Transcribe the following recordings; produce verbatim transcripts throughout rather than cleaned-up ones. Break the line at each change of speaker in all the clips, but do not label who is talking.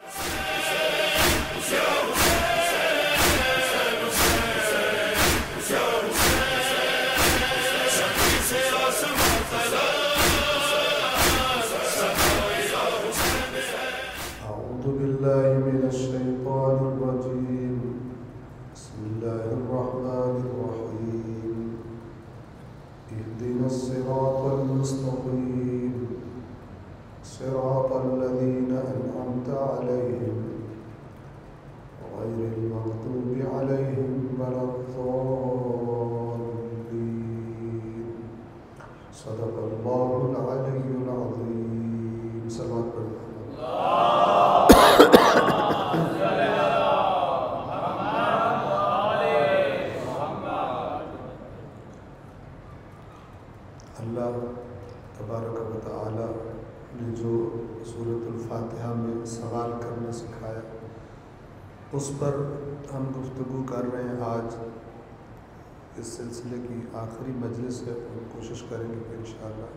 अल्लाह तबारक व तआला ने जो सूरतुल फातिहा में सवाल करना सिखाया उस पर हम गुफ्तगू कर रहे हैं। आज इस सिलसिले की आखिरी मजलिस है, हम कोशिश करेंगे कि इंशाअल्लाह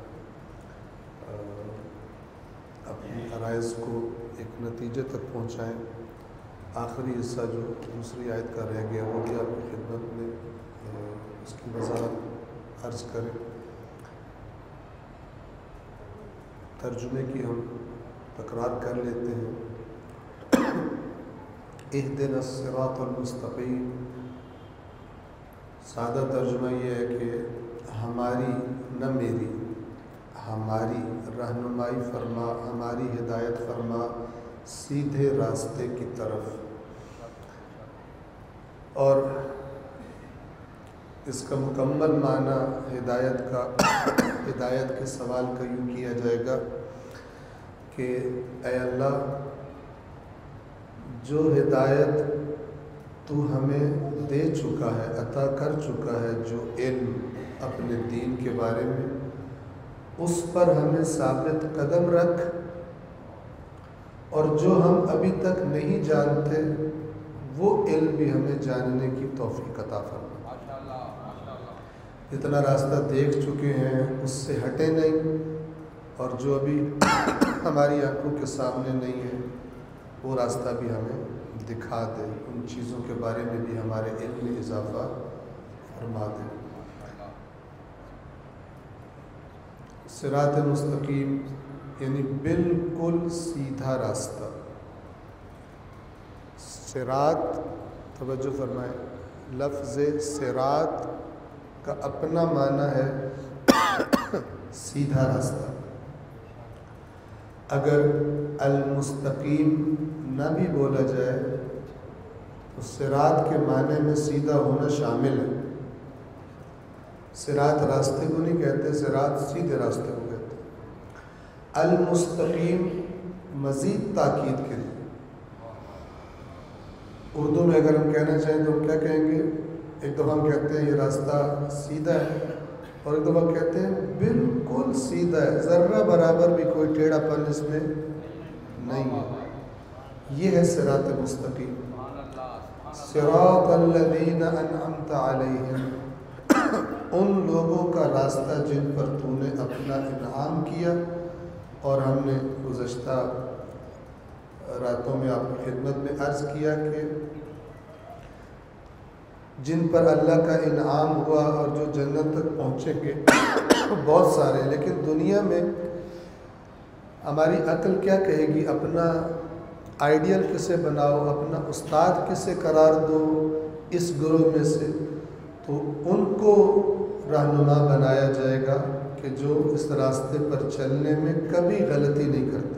अपनी अराइज़ को एक नतीजे तक पहुँचाएँ। आखिरी हिस्सा जो दूसरी आयत का रह गया वो भी आपकी खिदमत में उसकी वज़ाहत अर्ज़ करें। तर्जुमे की हम तकरार कर लेते हैं। इहदिनस सिरातल मुस्तक़ीम, सादा तर्जुमा ये है कि हमारी न मेरी हमारी रहनुमाई फरमा, हमारी हिदायत फरमा सीधे रास्ते की तरफ। और इसका मुकम्मल माना हिदायत का हिदायत के सवाल का यूँ किया जाएगा कि ऐ अल्लाह, जो हिदायत तू हमें दे चुका है, अता कर चुका है, जो इल्म अपने दीन के बारे में, उस पर हमें साबित कदम रख। और जो हम अभी तक नहीं जानते वो इल्म भी हमें जानने की तौफीक अता फरमा। जितना रास्ता देख चुके हैं उससे हटे नहीं, और जो अभी हमारी आंखों के सामने नहीं है वो रास्ता भी हमें दिखा दे। उन चीज़ों के बारे में भी हमारे इल्म में इजाफ़ा फरमा दे। सिरात मुस्तकीम यानी बिल्कुल सीधा रास्ता। सिरात, तवज्जो फरमाए, लफ्ज़ सिरात का अपना माना है सीधा रास्ता। अगर अल मुस्तकीम न भी बोला जाए तो सिरात के माने में सीधा होना शामिल है। सिरात रास्ते को नहीं कहते, सिरात सीधे रास्ते को कहते हैं। अल मुस्तकीम मज़ीद ताकीद के लिए उर्दू में अगर हम कहना चाहें तो हम क्या कहेंगे? एक दफ़ा हम कहते हैं ये रास्ता सीधा है, और एक दफ़ा कहते हैं बिल्कुल सीधा है, ज़र्रा बराबर भी कोई टेढ़ापन इसमें नहीं है। ये है सिरात मुस्तकीम। सिरातल लज़ीना अनअमता अलैहिम, उन लोगों का रास्ता जिन पर तूने अपना इनाम किया। और हमने गुज़श्ता रातों में आपकी खिदमत में अर्ज़ किया कि जिन पर अल्लाह का इनाम हुआ और जो जन्नत तक पहुँचेंगे बहुत सारे, लेकिन दुनिया में हमारी अक्ल क्या कहेगी? अपना आइडियल किसे बनाओ, अपना उस्ताद किसे करार दो इस ग्रोह में से, तो उनको रहनुमा बनाया जाएगा कि जो इस रास्ते पर चलने में कभी गलती नहीं करते,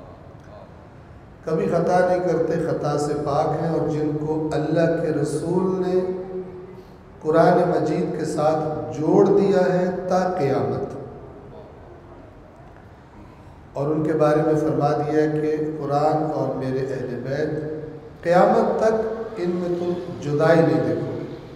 कभी ख़ता नहीं करते, ख़ता से पाक हैं, और जिनको अल्लाह के रसूल ने कुरान मजीद के साथ जोड़ दिया है ता क़यामत। और उनके बारे में फरमा दिया है कि कुरान और मेरे अहले बैत क़यामत तक इनमें तुम जुदाई नहीं देखोगे।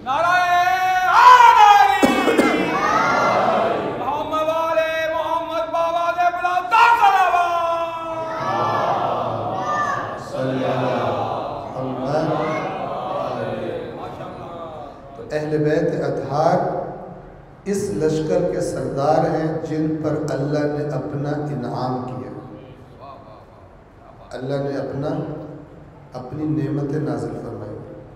अहले बैत अतहार इस लश्कर के सरदार हैं जिन पर अल्लाह ने अपना इनाम किया। अल्लाह ने अपना अपनी नेमतें नाजिल फरमाई।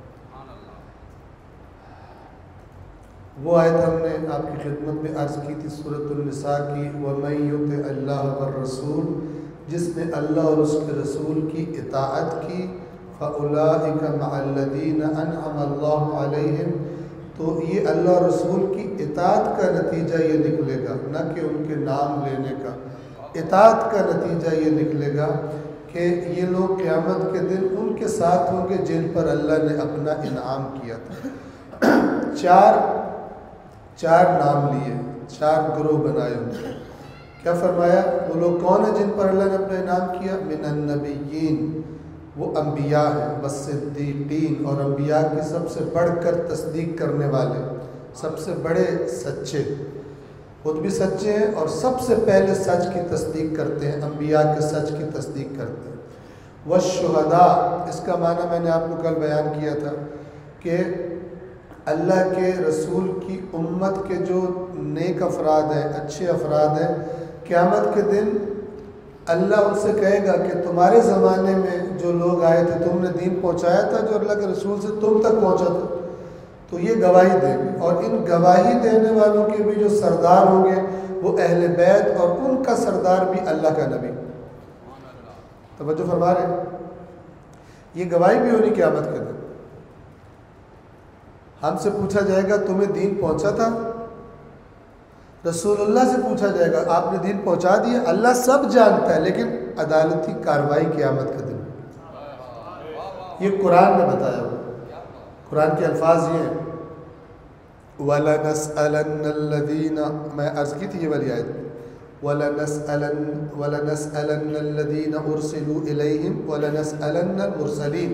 वो आयत हमने आपकी खिदमत में अर्ज़ की थी सूरतुन निसा की, वमन युति अल्लाह व रसूल, जिसने अल्लाह और उसके रसूल की इताअत की, फ़उलाइका मअल्लज़ीना अनअम अल्लाहु अलैहिम, तो ये अल्लाह और रसूल की इताअत का नतीजा ये निकलेगा, न कि उनके नाम लेने का। इताअत का नतीजा ये निकलेगा कि ये लोग क़यामत के दिन उनके साथ होंगे जिन पर अल्लाह ने अपना इनाम किया था। चार चार नाम लिए, चार ग्रोह बनाए उनके। क्या फरमाया? वो लोग कौन है जिन पर अल्लाह ने अपना इनाम किया? मिनन नबिय्यीन, वो अम्बिया है, वस्सिद्दीक़ीन, और अम्बिया की सबसे बढ़कर तस्दीक करने वाले, सबसे बड़े सच्चे, खुद भी सच्चे हैं और सबसे पहले सच की तस्दीक करते हैं, अम्बिया के सच की तस्दीक करते हैं। वश्शुहदा, इसका माना मैंने आपको कल बयान किया था कि अल्लाह के रसूल की उम्मत के जो नेक अफराद हैं, अच्छे अफराद हैं, क़यामत के दिन अल्लाह उनसे कहेगा कि तुम्हारे ज़माने में जो लोग आए थे, तुमने दीन पहुँचाया था जो अल्लाह के रसूल से तुम तक पहुँचा था, तो ये गवाही देंगे। और इन गवाही देने वालों के भी जो सरदार होंगे वो अहले बैत, और उनका सरदार भी अल्लाह का नबी। तवज्जो फरमा रहे हैं? ये गवाही भी होनी क़यामत के दिन। हमसे पूछा जाएगा तुम्हें दीन पहुंचा था? रसूलुल्लाह से पूछा जाएगा आपने दीन पहुंचा दिया? अल्लाह सब जानता है, लेकिन अदालती कार्रवाई क़यामत के दिन। ये कुरान ने बताया हुआ, कुरान के अल्फाज ये हैं, वलनसअलन्नल्लज़ीना, मैं अर्ज़ की थी ये वाली आयत, वलनसअलन वलनसअलन्नल्लज़ीना उरसिलू इलैहिम वलनसअलन्नल मुरसलीन।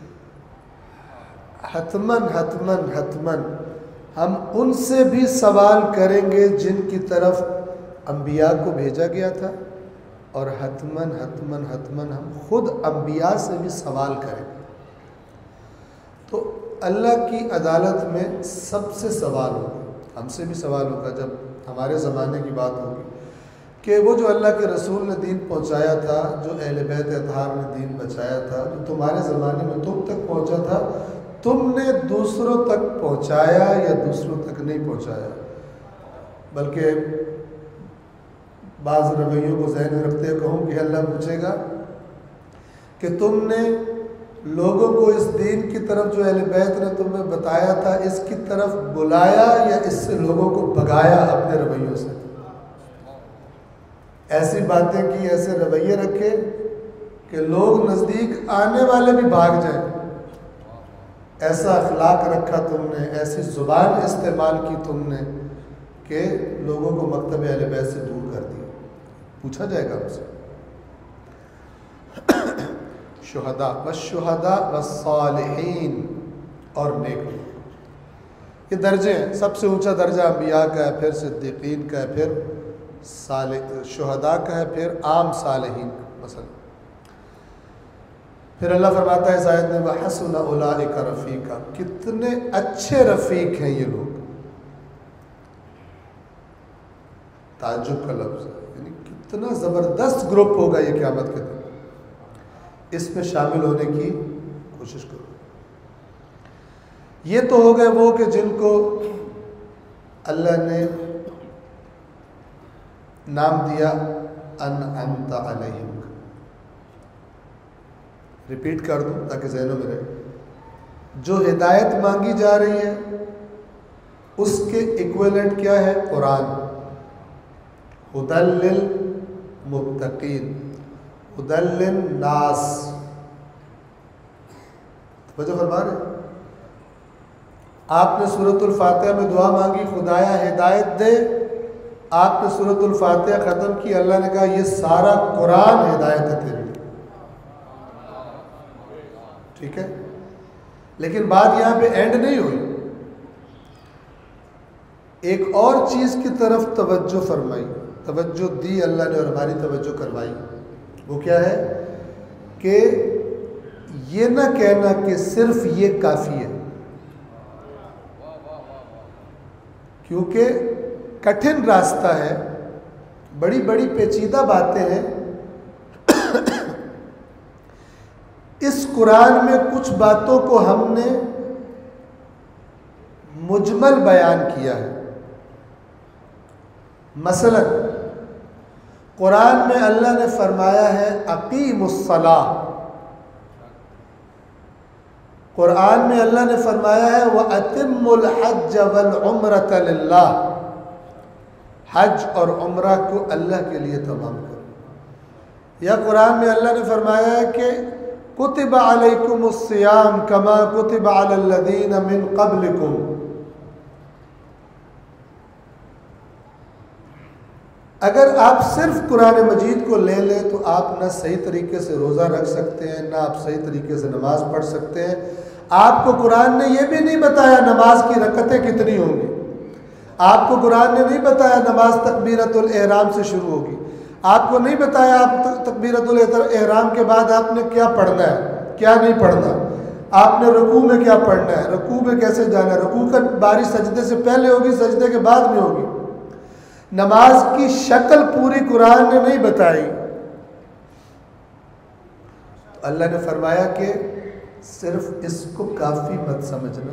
हतमन हतमन हतमन हम उनसे भी सवाल करेंगे जिनकी तरफ अम्बिया को भेजा गया था, और हतमन हतमन हतमन हम खुद अम्बिया से भी सवाल करेंगे। तो अल्लाह की अदालत में सबसे सवाल होगा, हमसे भी सवाल होगा जब हमारे ज़माने की बात होगी कि वो जो अल्लाह के रसूल ने दीन पहुंचाया था, जो अहले बैत अतहार ने दीन बचाया था, जो तुम्हारे ज़माने में तुम तक पहुंचा था, तुमने दूसरों तक पहुंचाया या दूसरों तक नहीं पहुंचाया? बल्कि बाज़ रवैयों को ज़हन में रखते हुए कहूँ कि अल्लाह पूछेगा कि तुमने लोगों को इस दीन की तरफ जो अहले बैत ने तुम्हें बताया था, इसकी तरफ बुलाया या इससे लोगों को भगाया अपने रवैयों से? ऐसी बातें की, ऐसे रवैये रखे कि लोग नज़दीक आने वाले भी भाग जाएं। ऐसा अखलाक रखा तुमने, ऐसी ज़ुबान इस्तेमाल की तुमने कि लोगों को मकतब अहले बैत से दूर कर दिया। पूछा जाएगा हमसे। शुहदा वश्शुहदा वस्सालिहीन, और नेक लोग। ये दर्जे हैं, सबसे ऊंचा दर्जा अंबिया का है, फिर सिद्दीकीन का है, फिर साले शुहदा का है, फिर आम सालिहीन मसलन। फिर अल्लाह फरमाता है इस आयत में, वहसुना उलाइका रफ़ीका, कितने अच्छे रफ़ीक हैं ये लोग। ताज्जुब का लफ्ज़ है, यानी कितना ज़बरदस्त ग्रुप होगा ये क़यामत के दिन। इसमें शामिल होने की कोशिश करो। ये तो हो गए वो कि जिनको अल्लाह ने नाम दिया अनअमता अलैहिम। रिपीट कर दूं ताकि ज़हनों में रहे। जो हिदायत मांगी जा रही है उसके इक्विवेलेंट क्या है? कुरान। हुदल लिल मुत्तकीन, हुदल लिन नास। वजह फरमा रहे, आपने सूरतुल फातिहा में दुआ मांगी, खुदाया हिदायत दे। आपने सूरतुल फातिहा ख़त्म की, अल्लाह ने कहा ये सारा कुरान हिदायत है तेरे लिए। ठीक है, लेकिन बात यहाँ पे एंड नहीं हुई। एक और चीज़ की तरफ तवज्जो फरमाई, तवज्जो दी अल्लाह ने और हमारी तवज्जो करवाई। वो क्या है कि ये ना कहना कि सिर्फ ये काफ़ी है, क्योंकि कठिन रास्ता है, बड़ी बड़ी पेचीदा बातें हैं। कुरान में कुछ बातों को हमने मुजमल बयान किया है। मसलन कुरान में अल्लाह ने फरमाया है अकीमुस्सलाह, कुरान में अल्लाह ने फरमाया है व अतिम्मुल हज्ज वल उम्रत लिल्लाह, हज और उम्रा को अल्लाह के लिए तमाम करो। या कुरान में अल्लाह ने फरमाया है कि कुतिबा अलैकुमुस्सियाम कमा कुतिबा अलल लदीना मिन क़ब्लिकुम, अगर आप सिर्फ कुरान मजीद को ले लें तो आप ना सही तरीके से रोज़ा रख सकते हैं, ना आप सही तरीके से नमाज पढ़ सकते हैं। आपको कुरान ने यह भी नहीं बताया नमाज की रकतें कितनी होंगी, आपको कुरान ने नहीं बताया नमाज तकबीरतुल एहराम से शुरू होगी, आपको नहीं बताया आप तकबीरतुल एहराम के बाद आपने क्या पढ़ना है क्या नहीं पढ़ना, आपने रुकू में क्या पढ़ना है, रुकू में कैसे जाना है, रुकू का बारी सजदे से पहले होगी सजदे के बाद में होगी। नमाज की शक्ल पूरी कुरान ने नहीं बताई। तो अल्लाह ने फरमाया कि सिर्फ इसको काफ़ी मत समझना,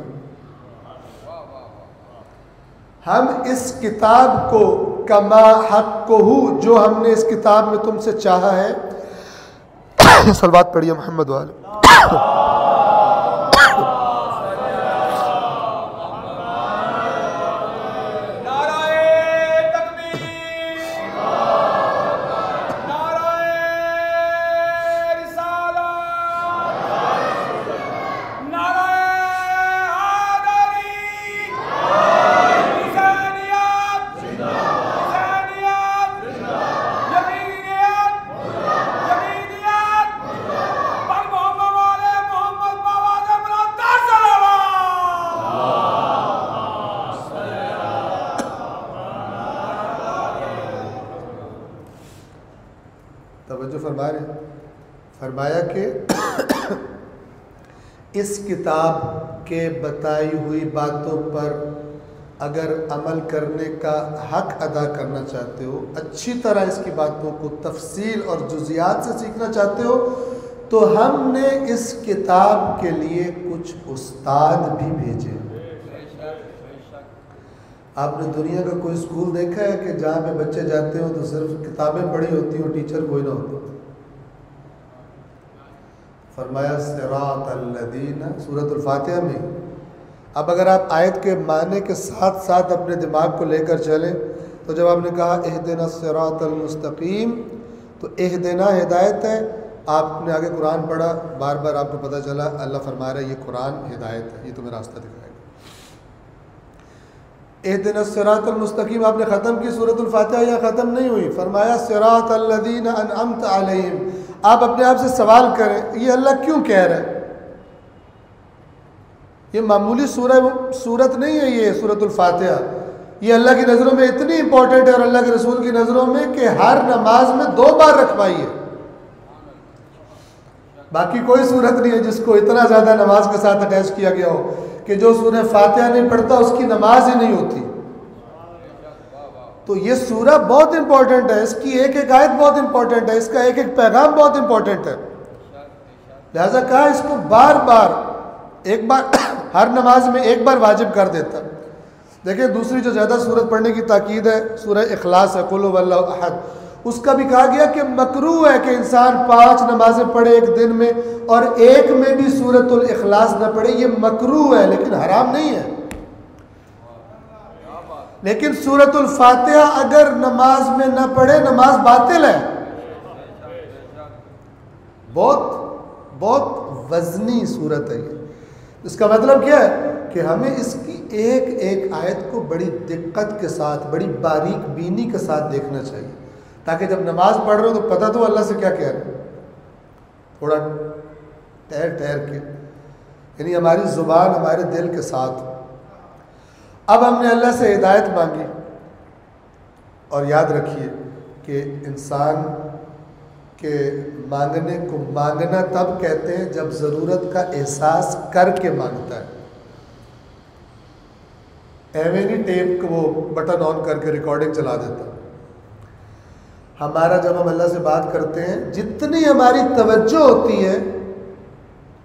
हम इस किताब को कमा हक़्क़ुहु, जो हमने इस किताब में तुमसे चाहा है, सलवात पढ़िए मोहम्मद वाले। तवज्जो फरमा रहे, फरमाया कि इस किताब के बताई हुई बातों पर अगर अमल करने का हक अदा करना चाहते हो, अच्छी तरह इसकी बातों को तफसील और जुज़ियात से सीखना चाहते हो, तो हमने इस किताब के लिए कुछ उस्ताद भी भेजे। आपने दुनिया का कोई स्कूल देखा है कि जहाँ पे बच्चे जाते हो तो सिर्फ किताबें पढ़ी होती हो, टीचर कोई ना होता? फरमाया सिरातल लदीना, सूरतुल फातिहा में। अब अगर आप आयत के माने के साथ साथ अपने दिमाग को लेकर चलें तो जब आपने कहा इहदिना सिरातल मुस्तकीम, तो इहदिना हिदायत है, आपने आगे कुरान पढ़ा, बार बार आपको पता चला अल्लाह फरमा रहा है ये कुरान हिदायत है, ये तुम्हें रास्ता दिखाएगा। इहदिना सिरातल मुस्तकीम आपने ख़त्म की, सूरतुल फातिहा या ख़त्म नहीं हुई, फरमाया सिरातल लदीना अनअमत अलैहिम। आप अपने आप से सवाल करें ये अल्लाह क्यों कह रहा है? ये मामूली सूरह सूरत नहीं है, ये सूरतुल फातिहा, ये अल्लाह की नज़रों में इतनी इंपॉर्टेंट है और अल्लाह के रसूल की नज़रों में कि हर नमाज में दो बार रखवाई है। बाकी कोई सूरत नहीं है जिसको इतना ज़्यादा नमाज के साथ अटैच किया गया हो कि जो सूरह फातिहा नहीं पढ़ता उसकी नमाज ही नहीं होती। तो ये सूरह बहुत इंपॉर्टेंट है, इसकी एक एक आयत बहुत इंपॉर्टेंट है, इसका एक एक पैगाम बहुत इंपॉर्टेंट है। लिहाजा कहा इसको बार बार, एक बार हर नमाज में एक बार वाजिब कर देता। देखिए दूसरी जो ज़्यादा सूरत पढ़ने की ताकीद है सूरह इखलास है, कुल हुवल्लाहु अहद, उसका भी कहा गया कि मकरूह है कि इंसान पांच नमाजें पढ़े एक दिन में और एक में भी सूरतुल इखलास न पढ़े, ये मकरूह है लेकिन हराम नहीं है। लेकिन सूरतुल फातिहा अगर नमाज में न पढ़े नमाज बातिल है। बहुत बहुत वजनी सूरत है ये। इसका मतलब क्या है कि हमें इसकी एक एक आयत को बड़ी दिक्कत के साथ, बड़ी बारीक बीनी के साथ देखना चाहिए, ताकि जब नमाज पढ़ रहे हो तो पता तो अल्लाह से क्या कह रहे हैं, थोड़ा ठहर ठहर के, यानी हमारी ज़ुबान हमारे दिल के साथ। अब हमने अल्लाह से हिदायत मांगी, और याद रखिए कि इंसान के मांगने को मांगना तब कहते हैं जब ज़रूरत का एहसास करके मांगता है। एवे नहीं टेप को वो बटन ऑन करके रिकॉर्डिंग चला देता। हमारा जब हम अल्लाह से बात करते हैं जितनी हमारी तवज्जो होती है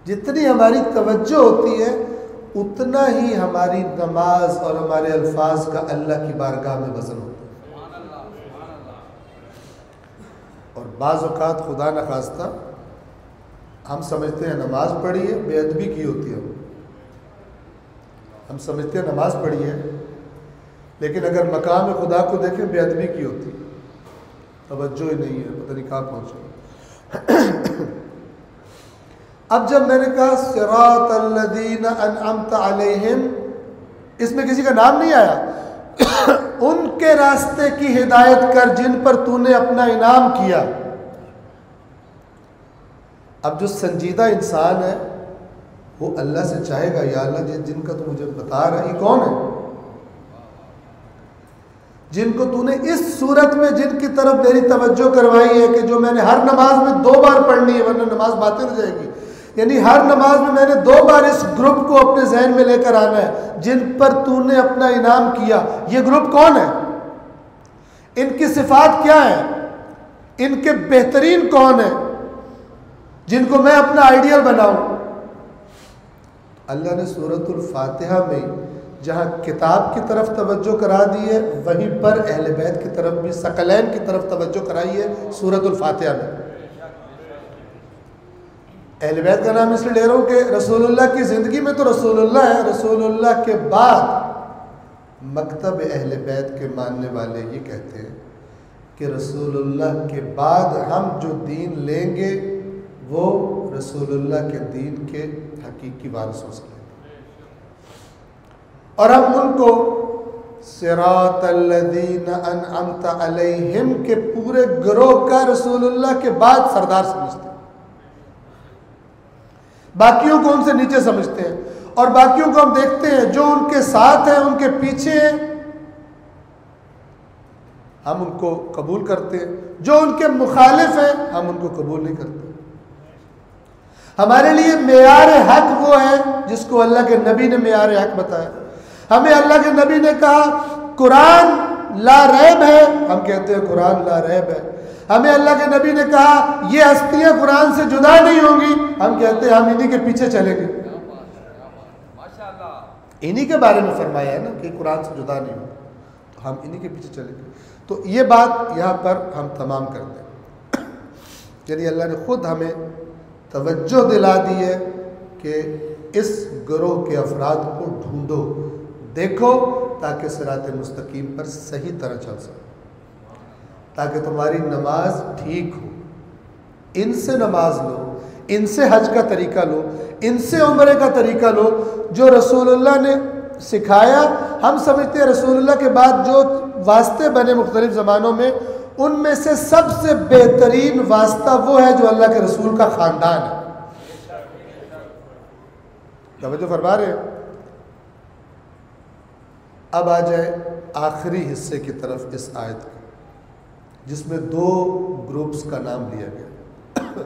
जितनी हमारी तवज्जो होती है उतना ही हमारी नमाज और हमारे अल्फाज का अल्लाह की बारगाह में वज़न होता है। और बाज़ औक़ात खुदा न खास्ता हम समझते हैं नमाज पढ़ी है, बेअदबी की होती है। हम समझते हैं नमाज पढ़ी है, लेकिन अगर मकाम खुदा को देखें बेअदबी की होती है, तवज्जो ही नहीं है, पता नहीं कहाँ पहुँचे। अब जब मैंने कहा सिरातल लज़ीना अनअमता अलैहिम, इसमें किसी का नाम नहीं आया। उनके रास्ते की हिदायत कर जिन पर तूने अपना इनाम किया। अब जो संजीदा इंसान है वो अल्लाह से चाहेगा, या अल्लाह जिन जिनका तू मुझे बता रहा है ये कौन है, जिनको तूने इस सूरत में जिनकी तरफ मेरी तवज्जो करवाई है कि जो मैंने हर नमाज में दो बार पढ़नी है वरना नमाज बातिल हो जाएगी। यानी हर नमाज में मैंने दो बार इस ग्रुप को अपने जहन में लेकर आना है जिन पर तूने अपना इनाम किया। ये ग्रुप कौन है, इनकी सिफात क्या है, इनके बेहतरीन कौन है जिनको मैं अपना आइडियल बनाऊं। अल्लाह ने सूरतुल फातिहा में जहाँ किताब की तरफ तवज्जो करा दी है वहीं पर अहले बैत की तरफ भी सकलैन की तरफ तवज्जो कराई है सूरतुल फातिहा में। अहले बैत का नाम इसलिए ले रहा हूँ कि रसूलुल्लाह की ज़िंदगी में तो रसूलुल्लाह है, रसूलुल्लाह के बाद मकतब अहले बैत के मानने वाले ये कहते हैं कि रसूलुल्लाह के बाद हम जो दीन लेंगे वो रसूलुल्लाह के दीन के हकीकी वारिसों से लेंगे, और हम उनको सिरातल लज़ीना अनअमता अलैहिम के पूरे गिरोह का रसूलुल्लाह के बाद सरदार समझते हैं। बाकियों को उनसे नीचे समझते हैं, और बाकियों को हम देखते हैं जो उनके साथ हैं उनके पीछे हैं हम उनको कबूल करते हैं, जो उनके मुखालिफ हैं हम उनको कबूल नहीं करते। हमारे लिए मेयार हक वो है जिसको अल्लाह के नबी ने मेयार हक बताया। हमें अल्लाह के नबी ने कहा कुरान ला रैब है, हम कहते हैं कुरान ला रैब है। हमें अल्लाह के नबी ने कहा ये हस्तियां कुरान से जुदा नहीं होंगी, हम कहते हैं हम इन्हीं के पीछे चलेंगे। इन्हीं के बारे में फरमाया है ना कि कुरान से जुदा नहीं होगा, तो हम इन्हीं के पीछे चलेंगे। तो ये बात यहाँ पर हम तमाम करते हैं। यानी अल्लाह ने खुद हमें तवज्जो दिला दी है कि इस गिरोह के अफराद को ढूंढो, देखो, ताकि सिरात मुस्तकीम पर सही तरह चल सके, ताकि तुम्हारी नमाज ठीक हो। इनसे नमाज लो, इनसे हज का तरीका लो, इनसे उम्रे का तरीका लो, जो रसूलुल्लाह ने सिखाया। हम समझते हैं रसूलुल्लाह के बाद जो वास्ते बने मुख्तलिफ ज़मानों में, उनमें से सबसे बेहतरीन वास्ता वो है जो अल्लाह के रसूल का ख़ानदान है। तवज्जो फरमा रहे हैं। अब आ जाए आखिरी हिस्से की तरफ इस आयत के, जिसमें दो ग्रुप्स का नाम लिया गया।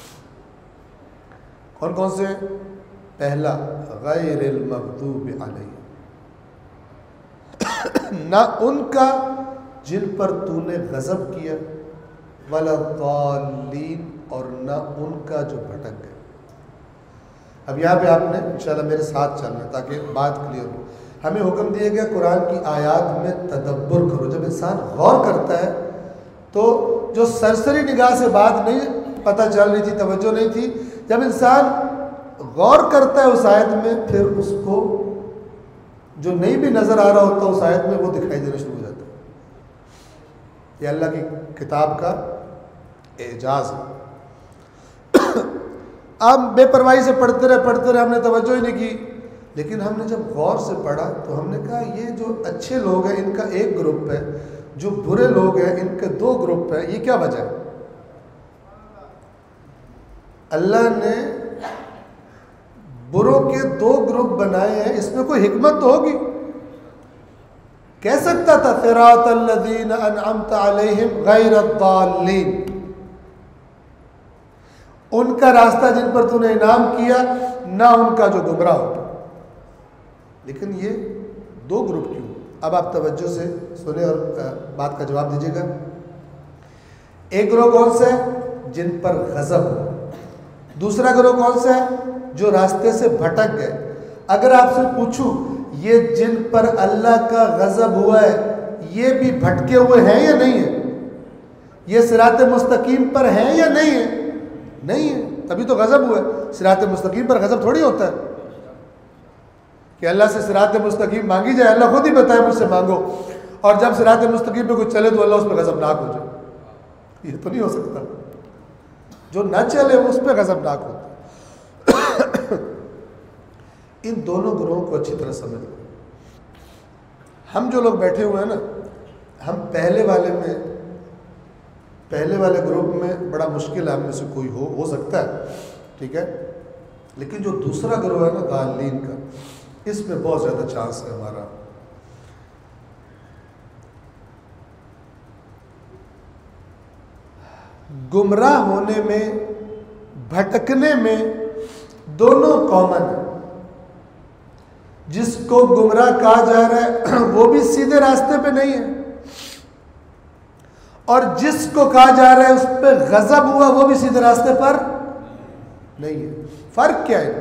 कौन कौन से? पहला गैरिल मग़दूबि अलैहिम, ना उनका जिन पर तूने गज़ब किया, वला ज़ालिन, और ना उनका जो भटक गए। अब यहाँ पे आपने इंशाल्लाह मेरे साथ चलना है ताकि बात क्लियर हो। हमें हुक्म दिया गया कुरान की आयात में तदब्बुर करो। जब इंसान गौर करता है तो जो सरसरी निगाह से बात नहीं पता चल रही थी, तवज्जो नहीं थी, जब इंसान गौर करता है उस आयत में, फिर उसको जो नहीं भी नज़र आ रहा होता उस आयत में वो दिखाई देना शुरू हो जाता है। ये अल्लाह की किताब का एजाज़ है। अब बेपरवाही से पढ़ते रहे पढ़ते रहे हमने तवज्जो ही नहीं की, लेकिन हमने जब गौर से पढ़ा तो हमने कहा ये जो अच्छे लोग हैं इनका एक ग्रुप है, जो बुरे लोग हैं इनके दो ग्रुप हैं। ये क्या वजह है? अल्लाह ने बुरों के दो ग्रुप बनाए हैं, इसमें कोई हिकमत तो होगी। कह सकता था सिरातल लज़ीना अनअमता अलैहिम गैरद्दाल्लीन, उनका रास्ता जिन पर तूने इनाम किया, ना उनका जो गुमराह होता। लेकिन ये दो ग्रुप क्यों? अब आप तवज्जो से सुने और बात का जवाब दीजिएगा। एक ग्रुप कौन सा है? जिन पर गज़ब हो, दूसरा ग्रोह कौन सा है? जो रास्ते से भटक गए। अगर आपसे पूछूं ये जिन पर अल्लाह का गजब हुआ है ये भी भटके हुए हैं या नहीं है? ये सिरात मुस्तकीम पर हैं या नहीं है? नहीं है, तभी तो गजब हुआ है। सिरात मुस्तकीम पर गजब थोड़ी होता है कि अल्लाह से सिरात मुस्तकीम मांगी जाए। अल्लाह खुद ही बताए मुझसे मांगो, और जब सिरात मुस्तकीम पे कुछ चले तो अल्लाह उस पर गजबनाक हो जाए। ये तो नहीं हो सकता। जो ना चले उस पर गजबनाक होता। इन दोनों ग्रोहों को अच्छी तरह समझ लो। हम जो लोग बैठे हुए हैं ना, हम पहले वाले में पहले वाले ग्रुप में बड़ा मुश्किल है हम में से कोई हो हो सकता है, ठीक है, लेकिन जो दूसरा ग्रोह है ना दालीन का, इसमें बहुत ज़्यादा चांस है हमारा। गुमराह होने में, भटकने में दोनों कॉमन है। जिसको गुमराह कहा जा रहा है वो भी सीधे रास्ते पे नहीं है, और जिसको कहा जा रहा है उस पर गजब हुआ वो भी सीधे रास्ते पर नहीं है। फर्क क्या है?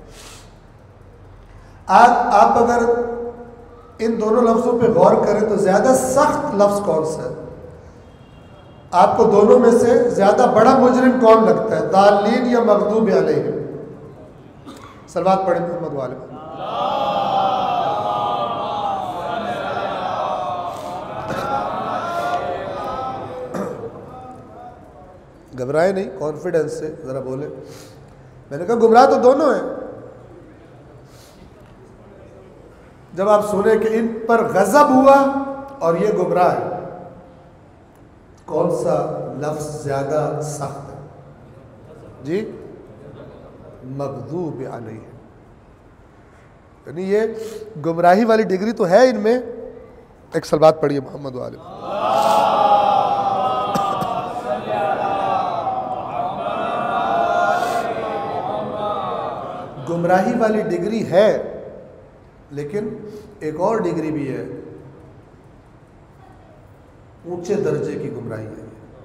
आज आप अगर इन दोनों लफ्जों पे गौर करें तो ज्यादा सख्त लफ्ज कौन सा है? आपको दोनों में से ज्यादा बड़ा मुजरिम कौन लगता है, दालीन या मगदूब अलैहिम? सलवात पढ़े मोहम्मद वाले। घबराए नहीं, कॉन्फिडेंस से जरा बोले। मैंने कहा गुमराह तो दोनों हैं। जब आप सुने कि इन पर गजब हुआ और ये गुमराह है, कौन सा लफ्ज ज्यादा सख्त है? जी, मगदूब अलैहिम। यानी ये गुमराही वाली डिग्री तो है इनमें। एक सलवात पढ़िए मोहम्मद वाले। गुमराही वाली डिग्री है, लेकिन एक और डिग्री भी है, ऊंचे दर्जे की गुमराही है।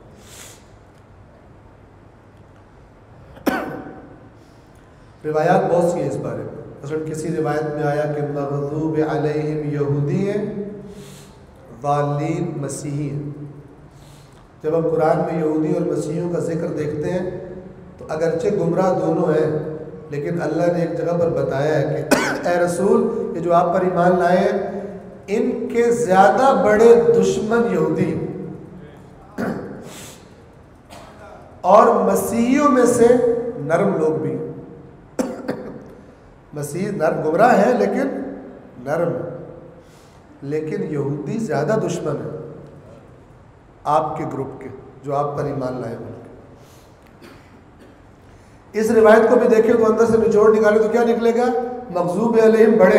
रिवायात बहुत सी है इस बारे में। मतलब किसी रिवायत में आया कि मग़ज़ूब अलैहिम यहूदी हैं, ज़ालिन मसीही हैं। जब हम कुरान में यहूदी और मसीहियों का जिक्र देखते हैं तो अगरचे गुमराह दोनों हैं, लेकिन अल्लाह ने एक जगह पर बताया है कि ए रसूल, ये जो आप पर ईमान लाए हैं इनके ज़्यादा बड़े दुश्मन यहूदी और मसीहियों में से नरम लोग भी। मसीह नर गुमराह है लेकिन नरम, लेकिन यहूदी ज़्यादा दुश्मन है आपके ग्रुप के जो आप पर ईमान लाए हैं। इस रिवायत को भी देखें तो अंदर से निचोड़ निकाले तो क्या निकलेगा? मग़ज़ूब अलैहिम बड़े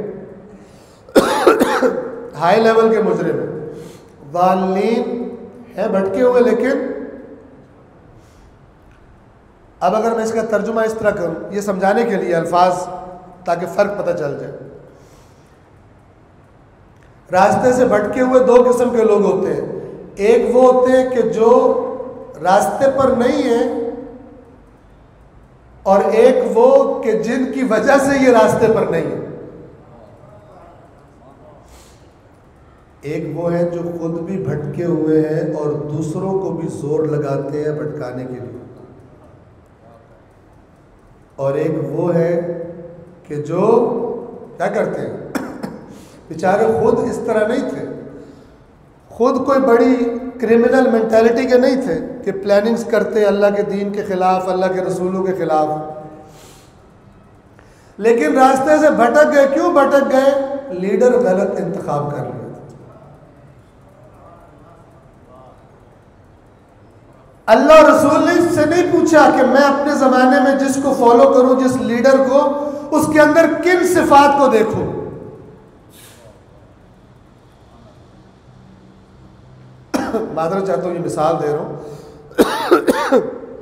हाई लेवल के मुजरिम है, ज़ालिम है भटके हुए। लेकिन अब अगर मैं इसका तर्जुमा इस तरह करूं, ये समझाने के लिए अल्फाज, ताकि फ़र्क पता चल जाए। रास्ते से भटके हुए दो किस्म के लोग होते हैं। एक वो होते हैं कि जो रास्ते पर नहीं है, और एक वो कि जिनकी वजह से ये रास्ते पर नहीं है। एक वो है जो खुद भी भटके हुए हैं और दूसरों को भी जोर लगाते हैं भटकाने के लिए, और एक वो है कि जो क्या करते हैं, बेचारे खुद इस तरह नहीं थे, खुद कोई बड़ी क्रिमिनल मेंटालिटी के नहीं थे कि प्लानिंग्स करते अल्लाह के दीन के खिलाफ, अल्लाह के रसूलों के खिलाफ, लेकिन रास्ते से भटक गए। क्यों भटक गए? लीडर गलत इंतखाब कर लिया। अल्लाह रसूल ने इससे नहीं पूछा कि मैं अपने ज़माने में जिसको फॉलो करूं, जिस लीडर को, उसके अंदर किन सिफात को देखूं। मादर चाहता हूं, ये मिसाल दे रहा हूं।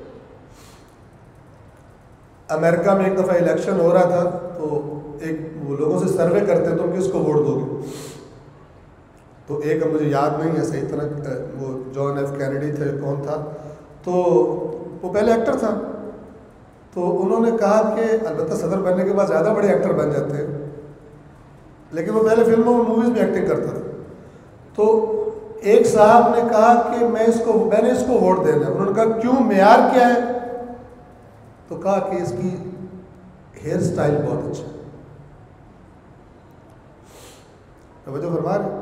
अमेरिका में एक दफ़ा इलेक्शन हो रहा था, तो एक वो लोगों से सर्वे करते तुम किसको वोट दोगे, तो एक मुझे याद नहीं है सही तरह, वो जॉन एफ कैनेडी थे, कौन था, तो वो पहले एक्टर था, तो उन्होंने कहा कि अलबत्ता सदर बनने के बाद ज़्यादा बड़े एक्टर बन जाते हैं, लेकिन वो पहले फिल्मों में मूवीज़ में एक्टिंग करता था। तो एक साहब ने कहा कि मैं इसको मैंने इसको वोट देना है। उन्होंने कहा क्यों, मेयार क्या है? तो कहा कि इसकी हेयर स्टाइल बहुत अच्छा है। तवज्जो फरमा रहे।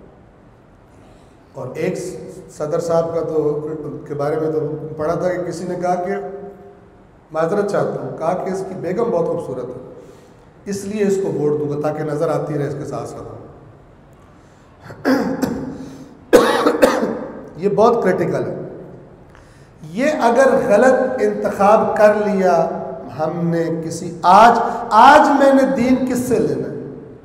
और एक सदर साहब का तो के बारे में तो पढ़ा था कि किसी ने कहा कि माजरत चाहता हूँ, कहा कि इसकी बेगम बहुत खूबसूरत है इसलिए इसको वोट दूंगा ताकि नज़र आती रहे इसके साथ साथ। ये बहुत क्रिटिकल है। ये अगर गलत इंतखाब कर लिया हमने किसी, आज आज मैंने दीन किससे लेना है?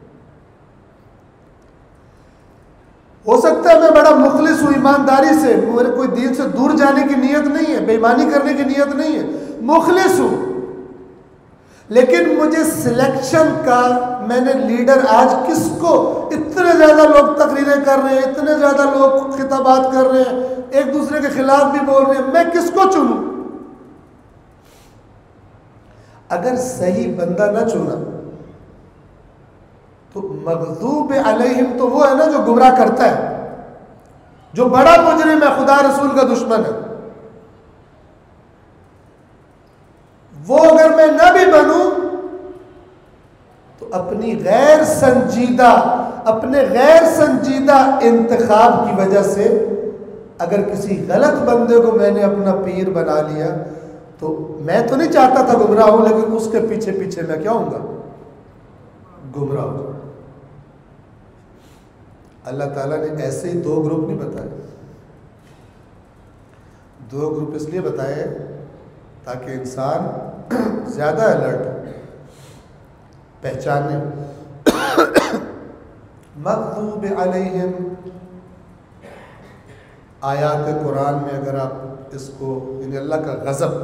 हो सकता है मैं बड़ा मुखलिस हूं ईमानदारी से, मेरे कोई दीन से दूर जाने की नीयत नहीं है, बेईमानी करने की नीयत नहीं है, मुखलिस हूं, लेकिन मुझे सिलेक्शन का, मैंने लीडर आज किसको, इतने ज़्यादा लोग तकरीरें कर रहे हैं, इतने ज़्यादा लोग खिताबात कर रहे हैं, एक दूसरे के खिलाफ भी बोल रहे हैं, मैं किसको चुनूं? अगर सही बंदा ना चुना तो मग़ज़ूब अलैहिम तो वो है ना जो गुमराह करता है, जो बड़ा मुजरिम है, खुदा रसूल का दुश्मन है। वो अगर मैं ना भी बनूं तो अपनी गैर संजीदा अपने गैर संजीदा इंतखाब की वजह से अगर किसी गलत बंदे को मैंने अपना पीर बना लिया तो मैं तो नहीं चाहता था गुमराह हूं, लेकिन उसके पीछे पीछे मैं क्या होऊंगा? गुमराह हो जाऊंगा। अल्लाह ताला ने ऐसे ही दो ग्रुप नहीं बताए, दो ग्रुप इसलिए बताए ताकि इंसान ज्यादा अलर्ट पहचाने। मग़ज़ूब अलैहिम आयात कुरान में अगर आप इसको, यानी अल्लाह का गज़ब,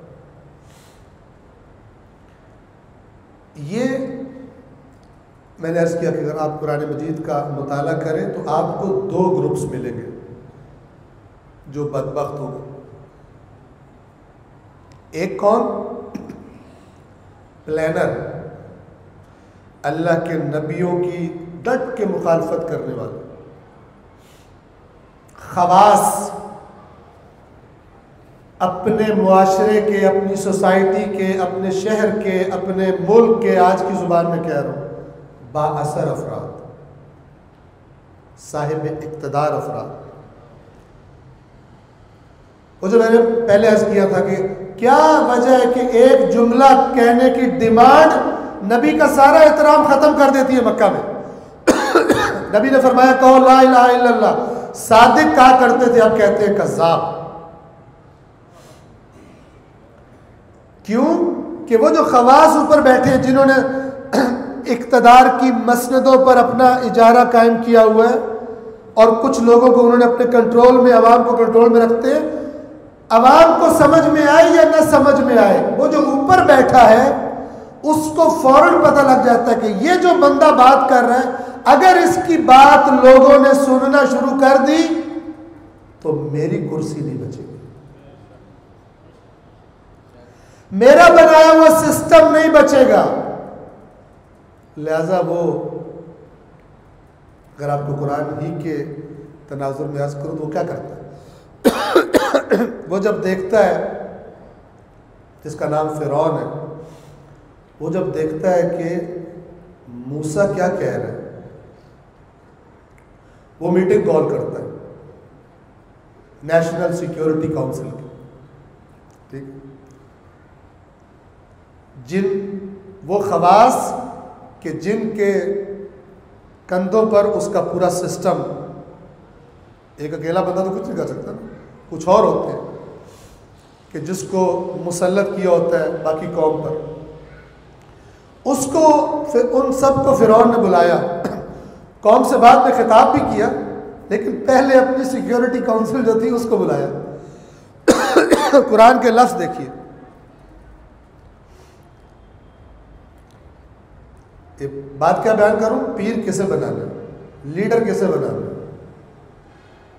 ये मैंने अर्ज़ किया कि अगर आप कुरान मजीद का मुताला करें तो आपको दो ग्रुप्स मिलेंगे जो बदबख्त होंगे। एक कौन? प्लानर, अल्लाह के नबियों की डट के मुखालफत करने वाले, खवास, अपने मुआशरे के, अपनी सोसाइटी के, अपने शहर के, अपने मुल्क के, आज की जुबान में कह रहा हूं, बाअसर अफराद, साहिब इक़्तिदार अफराद। वो जो मैंने पहले अर्ज किया था कि क्या वजह है कि एक जुमला कहने की डिमांड नबी का सारा एहतराम खत्म कर देती है मक्का में। नबी ने फरमाया कहो ला इलाहा इल्लल्लाह, सादिक कहा करते थे, अब कहते हैं कज़्ज़ाब। क्यों? कि वो जो खवास ऊपर बैठे हैं, जिन्होंने इक़्तिदार की मसनदों पर अपना इजारा कायम किया हुआ है और कुछ लोगों को उन्होंने अपने कंट्रोल में, अवाम को कंट्रोल में रखते हैं, अवाम को समझ में आए या न समझ में आए, वो जो ऊपर बैठा है उसको फौरन पता लग जाता है कि ये जो बंदा बात कर रहा है, अगर इसकी बात लोगों ने सुनना शुरू कर दी तो मेरी कुर्सी नहीं बचेगी, मेरा बनाया हुआ सिस्टम नहीं बचेगा। लिहाजा वो, अगर आपको कुरान ही के तनाजुर में अर्ज करूं तो वो क्या करता है? वो जब देखता है, जिसका नाम फिरौन है, वो जब देखता है कि मूसा क्या कह रहा है, वो मीटिंग कॉल करता है नेशनल सिक्योरिटी काउंसिल की, ठीक, जिन वो खवास कि जिनके कंधों पर उसका पूरा सिस्टम, एक अकेला बंदा तो कुछ नहीं कर सकता ना, कुछ और होते हैं कि जिसको मुसल्लत किया होता है बाकी कौम पर, उसको फिर उन सब को फिरौन ने बुलाया। कौम से बाद में खिताब भी किया, लेकिन पहले अपनी सिक्योरिटी काउंसिल जो थी उसको बुलाया। कुरान के लफ्ज़ देखिए, ये बात क्या बयान करूं, पीर किसे बनाना, लीडर किसे बनाना,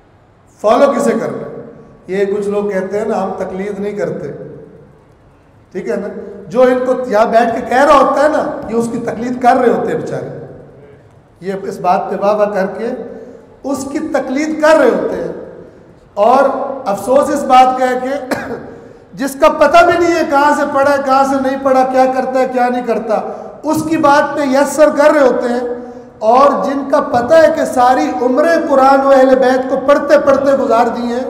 फॉलो किसे करना। ये कुछ लोग कहते हैं ना हम तकलीद नहीं करते, ठीक है ना। जो इनको यहाँ बैठ के कह रहा होता है ना, ये उसकी तकलीद कर रहे होते हैं बेचारे, ये इस बात पे वाह वाह करके उसकी तकलीद कर रहे होते हैं। और अफसोस इस बात का है कि जिसका पता भी नहीं है कहाँ से पढ़ा है कहाँ से नहीं पढ़ा, क्या करता है क्या नहीं करता, उसकी बात पे यस्सर कर रहे होते हैं। और जिनका पता है कि सारी उम्र कुरान व अहले बैत को पढ़ते पढ़ते गुजार दी है,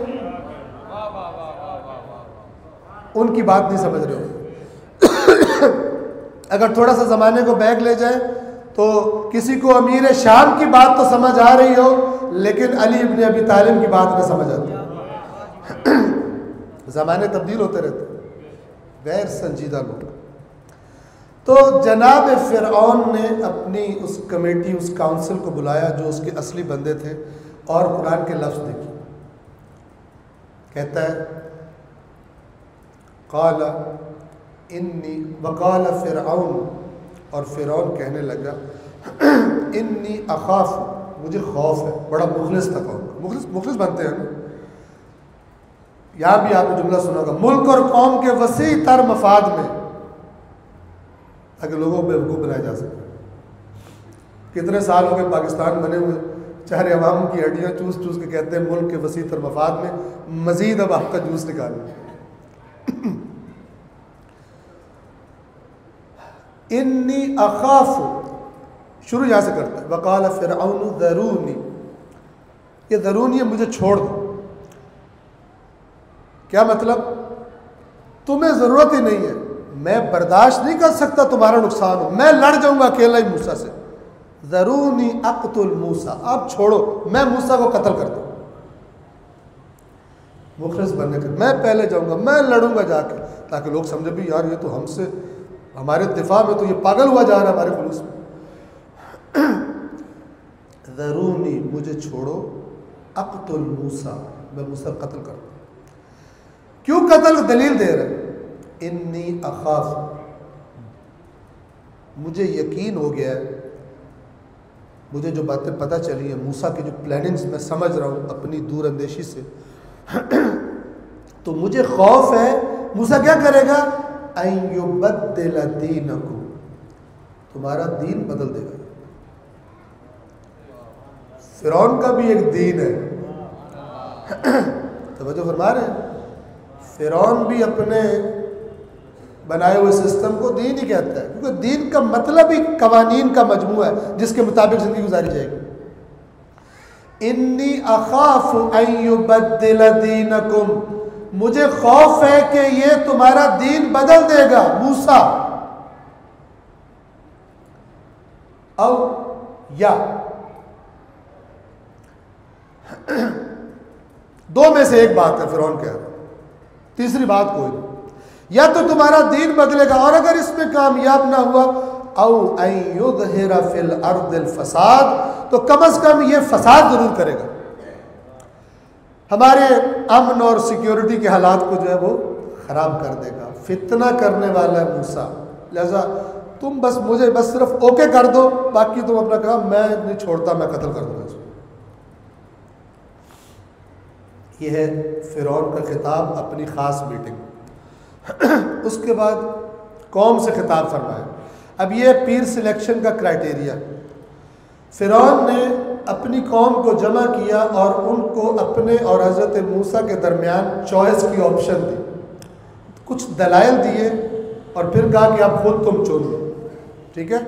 उनकी बात नहीं समझ रहे हो। अगर थोड़ा सा ज़माने को बैग ले जाए तो किसी को अमीर शाम की बात तो समझ आ रही हो, लेकिन अली इब्न अबी तालिब की बात न समझ आती। ज़माने तब्दील होते रहते, गैर संजीदा लोग। तो जनाब फ़िरऔन ने अपनी उस कमेटी, उस काउंसिल को बुलाया जो उसके असली बंदे थे, और कुरान के लफ्ज़ देखिए। कहता है क़ाला इन्नी वक़ाल फ़िरऔन, और फ़िरऔन कहने लगा इन्नी अख़ाफ़, मुझे खौफ है। बड़ा मुखलिस था कौम, मुखलिस मुखलिस बनते हैं ना। यहाँ भी आपने जुमला सुना होगा, मुल्क और कौम के वसी तर मफाद में, ताकि लोगों को बेवकूफ़ बनाया जा सके। कितने साल हो गए पाकिस्तान बने हुए, चाहे अवाम की हड्डियाँ चूस चूस के कहते हैं मुल्क के वसी तर मफाद में, मज़ीद अब आपका जूस निकालें। इन्नी अख़ाफ़, शुरू यहाँ से करता है, वक़ाल फ़िरऔन ज़रूनी, ये ज़रूनी है मुझे छोड़ दो। क्या मतलब? तुम्हें ज़रूरत ही नहीं है, मैं बर्दाश्त नहीं कर सकता तुम्हारा नुकसान हो, मैं लड़ जाऊंगा अकेला ही मूसा से। ज़रूनी अक़्तुल मूसा, आप छोड़ो, मैं मूसा को कत्ल कर दूँ। मुखलिस बनने के मैं पहले जाऊंगा, मैं लड़ूंगा जाके, ताकि लोग समझे भी यार ये तो हमसे, हमारे दिफा में तो ये पागल हुआ जा रहा है हमारे खुलूस में। ज़रूनी, मुझे छोड़ो, अक़्तुल मूसा, मैं मूसा कत्ल कर दूँ। क्यों कत्ल? दलील दे रहे, इन्नी अख़ाफ़, मुझे यकीन हो गया है, मुझे जो बातें पता चली हैं, मूसा की जो प्लानिंग्स मैं समझ रहा हूँ अपनी दूर अंदेशी से, तो मुझे खौफ है मूसा क्या करेगा, अन युबद्दिल दीनकुम, तुम्हारा दीन बदल देगा। फ़िरौन का भी एक दीन है, तवज्जो फरमा रहे हैं। फ़िरौन भी अपने बनाए हुए सिस्टम को दीन ही कहता है, क्योंकि दीन का मतलब ही कवानीन का मजमूआ है जिसके मुताबिक ज़िंदगी गुजारी जाएगी। इन्नी अख़ाफ़ु अन युबद्दिल दीनकुम, मुझे खौफ है कि ये तुम्हारा दीन बदल देगा मूसा। और या दो में से एक बात है फ़िरौन कह रहा, तीसरी बात कोई नहीं, या तो तुम्हारा दीन बदलेगा, और अगर इसमें कामयाब ना हुआ, औ अन युज़हिरा फिल अर्दिल फसाद, तो कम अज़ कम ये फसाद ज़रूर करेगा, हमारे अमन और सिक्योरिटी के हालात को जो है वो ख़राब कर देगा। फितना करने वाला है मूसा, लिहाजा तुम बस मुझे बस सिर्फ ओके कर दो, बाकी तुम अपना काम, मैं नहीं छोड़ता, मैं कत्ल कर दूंगा इसको। ये है फ़िरौन का खिताब अपनी ख़ास मीटिंग। उसके बाद कौम से खिताब फरमाया। अब ये पीर सिलेक्शन का क्राइटेरिया, फ़िरौन ने अपनी कौम को जमा किया और उनको अपने और हज़रत मूसा के दरमियान चॉइस की ऑप्शन दी, कुछ दलाइल दिए और फिर कहा कि आप खुद तुम चुन लो, ठीक है।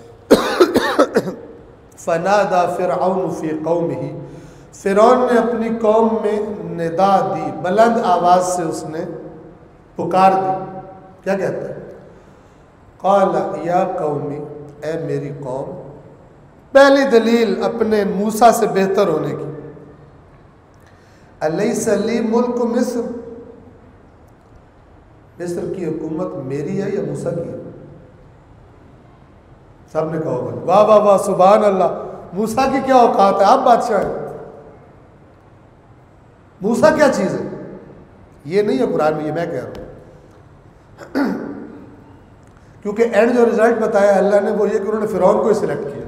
फ़नादा फ़िरऔन फ़ी कौमिही, फ़िरौन ने अपनी कौम में निदा दी, बुलंद आवाज़ से उसने पुकार दी। क्या कहता है? क़ाला या कौमी, ए मेरी कौम। पहली दलील अपने मूसा से बेहतर होने की, अलैसा ली मुल्क मिस्र, मिस्र की हुकूमत मेरी है या मूसा की है? सब ने कहा वाह वाह वाह सुभान अल्लाह, मूसा की क्या औकात है, आप बादशाह हैं। मूसा क्या चीज़ है? ये नहीं है कुरान में, ये मैं कह रहा हूँ। क्योंकि एंड जो रिजल्ट बताया अल्लाह ने वो ये कि उन्होंने फ़िरौन को ही सिलेक्ट किया।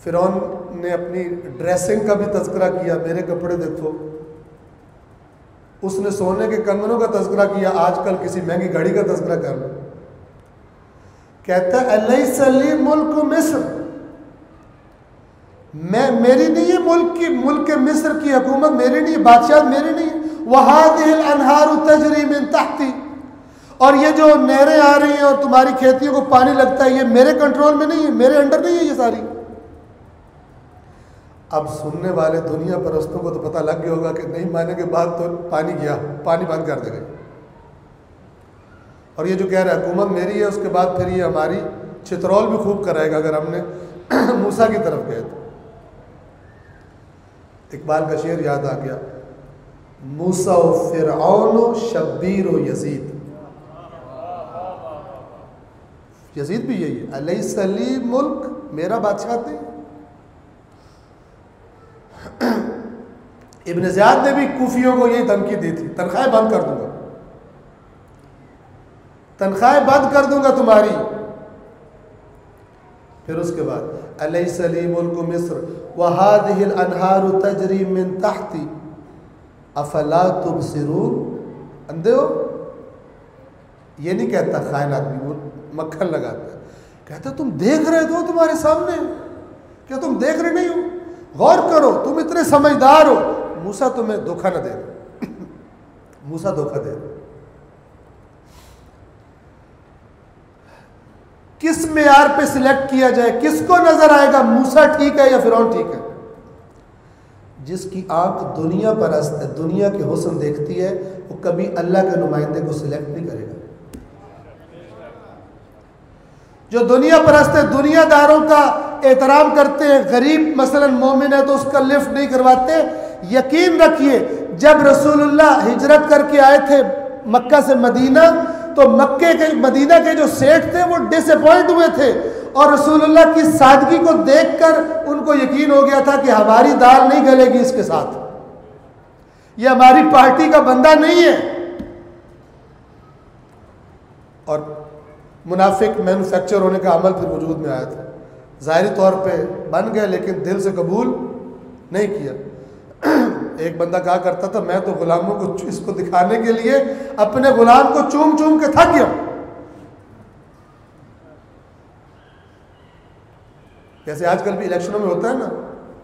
फ़िरौन ने अपनी ड्रेसिंग का भी तज़किरा किया, मेरे कपड़े देखो, उसने सोने के कंगनों का तज़किरा किया, आजकल किसी महंगी घड़ी का तज़किरा कर लो। कहता है अलैसा ली मुल्क मिस्र, मैं मेरी नहीं है मुल्क की, मुल्क के मिस्र की हुकूमत मेरी नहीं, बादशाह मेरी नहीं, वहादिहिल अनहारु तजरी मिन तहती, और ये जो नहरें आ रही हैं और तुम्हारी खेतियों को पानी लगता है, ये मेरे कंट्रोल में नहीं है, मेरे अंडर नहीं है ये सारी। अब सुनने वाले दुनिया परस्तों को तो पता लग गया होगा कि नहीं मानने के बाद तो पानी गया, पानी बंद कर देगा। और ये जो कह रहा है हुकूमत मेरी है, उसके बाद फिर ये हमारी चित्रौल भी खूब कराएगा अगर हमने मूसा की तरफ गए तो। इकबाल का शेर याद आ गया, मूसा फिरऔन शब्बीर यजीद, यजीद भी यही है, अलैसा ली मुल्क, मेरा बादशाह थे। इब्न ज़ियाद ने भी कूफियों को यही धमकी दी थी, तनख्वाहें बंद कर दूंगा, तनख्वाहें बंद कर दूंगा तुम्हारी। फिर उसके बाद अलैसा ली मुल्क मिस्र वहादिहिल अनहारु तजरी मिन तहती अफला तुबसिरून, अंधे हो? ये नहीं कहता खाइन आदमी, वो मक्खन लगाता है, कहता तुम देख रहे हो तुम्हारे सामने, क्या तुम देख रहे नहीं हो? गौर करो, तुम इतने समझदार हो, मूसा तुम्हें धोखा न दे मूसा धोखा दे। किस मेयार पे सिलेक्ट किया जाए, किसको नजर आएगा मूसा ठीक है या फिरौन ठीक है? जिसकी आंख दुनिया परस्त है, दुनिया के हुस्न देखती है, वो कभी अल्लाह के नुमाइंदे को सिलेक्ट नहीं करेगा। जो दुनिया परस्त है, दुनियादारों का एहतराम करते हैं, गरीब मसलन मोमिन है तो उसका लिफ्ट नहीं करवाते। यकीन रखिए जब रसूलुल्लाह हिजरत करके आए थे मक्का से मदीना, तो मक्के के मदीना के जो सेठ थे वो डिसअपॉइंट हुए थे, और रसूलुल्लाह की सादगी को देखकर उनको यकीन हो गया था कि हमारी दाल नहीं गलेगी इसके साथ, ये हमारी पार्टी का बंदा नहीं है। और मुनाफिक मैन्युफैक्चर होने का अमल फिर वजूद में आया था, ज़ाहिरी तौर पे बन गए लेकिन दिल से कबूल नहीं किया। एक बंदा कहा करता था, मैं तो गुलामों को इसको दिखाने के लिए अपने गुलाम को चूम चूम के थक गया। जैसे आजकल भी इलेक्शनों में होता है ना,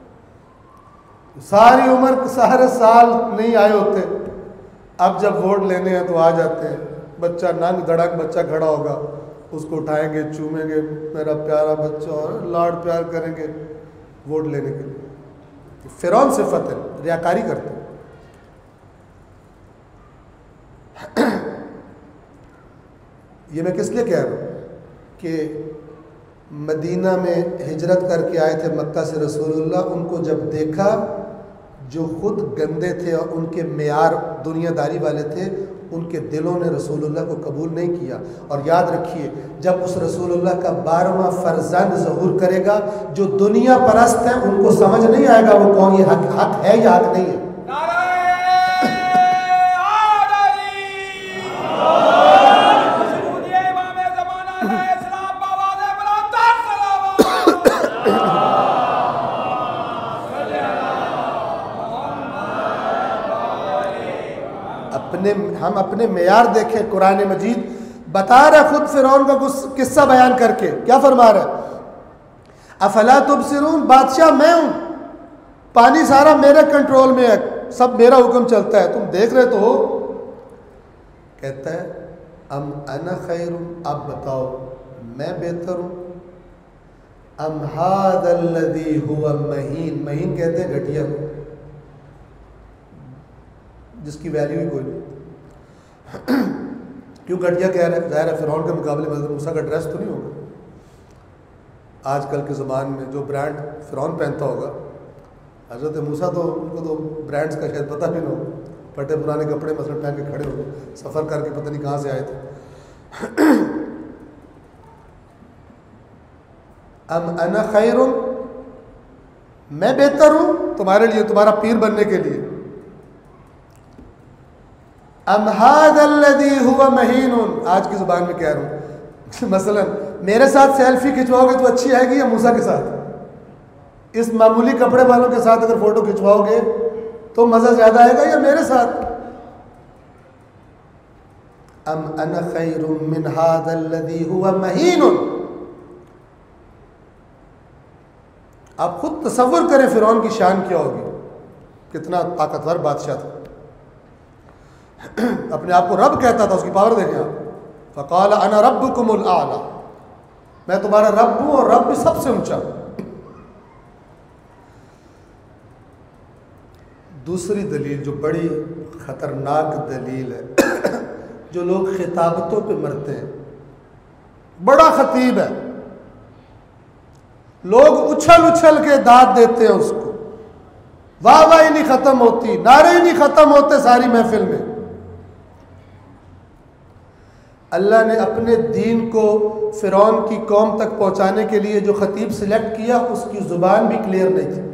सारी उम्र सारे साल नहीं आए होते, अब जब वोट लेने हैं तो आ जाते हैं। बच्चा नंग धड़क बच्चा खड़ा होगा, उसको उठाएंगे, चूमेंगे, मेरा प्यारा बच्चा, और लाड प्यार करेंगे वोट लेने के लिए। फिरौन सिफत है, रियाकारी करते हैं। ये मैं किस लिए कह रहा हूँ कि मदीना में हिजरत करके आए थे मक्का से रसूलुल्लाह, उनको जब देखा जो खुद गंदे थे और उनके मेयार दुनियादारी वाले थे, उनके दिलों ने रसूलुल्लाह को कबूल नहीं किया। और याद रखिए जब उस रसूलुल्लाह का बारहवां फर्जंद ज़हूर करेगा, जो दुनिया परस्त है उनको समझ नहीं आएगा वो कौन, ये हक हक है या हक नहीं है। अपने हम अपने मेयार देखें। कुरान मजीद बता रहा खुद फिरौन का कुछ किस्सा बयान करके, क्या फरमा रहा है? अफला तुबसिरून, बादशाह मैं हूं, पानी सारा मेरे कंट्रोल में है, सब मेरा हुक्म चलता है, तुम देख रहे तो हो। कहता है अम अना खैरुन, अब बताओ मैं बेहतर हूं, अम हादल्लज़ी हुवा महीन, महीन कहते हैं घटिया को जिसकी वैल्यू ही कोई नहीं। क्यों घटिया कह रहे हैं? ज़ाहिर है फिरौन के मुकाबले में मूसा का ड्रेस तो नहीं होगा। आजकल के ज़माने में जो ब्रांड फिरौन पहनता होगा, हज़रत मूसा तो उनको तो ब्रांड्स का शायद पता भी ना हो, फटे पुराने कपड़े मसलन पहन के खड़े हो गए, सफ़र करके पता नहीं कहाँ से आए थे। अम अना खैरुन, मैं बेहतर हूँ तुम्हारे लिए, तुम्हारा पीर बनने के लिए। अम हादल्लज़ी हुवा महीनुन, आज की ज़ुबान में कह रहा हूँ, मसलन मेरे साथ सेल्फी खिंचवाओगे तो अच्छी आएगी या मूसा के साथ? इस मामूली कपड़े वालों के साथ अगर फ़ोटो खिंचवाओगे तो मज़ा ज़्यादा आएगा या मेरे साथ? अम अना खैरुम मिन हाज़ल्लज़ी हुवा महीन। आप खुद तसव्वुर करें फिरौन की शान क्या होगी, कितना ताकतवर बादशाह था, अपने आप को रब कहता था, उसकी पावर देखें आप। फ़क़ाल अना रब्बुकुमुल आला, मैं तुम्हारा रब हूं और रब भी सबसे ऊंचा। दूसरी दलील जो बड़ी खतरनाक दलील है, जो लोग खिताबतों पे मरते हैं, बड़ा खतीब है, लोग उछल उछल के दाद देते हैं उसको, वाह वाह ही नहीं खत्म होती, नारे ही नहीं खत्म होते सारी महफिल में। अल्लाह ने अपने दीन को फिरौन की कौम तक पहुंचाने के लिए जो खतीब सिलेक्ट किया, उसकी जुबान भी क्लियर नहीं थी।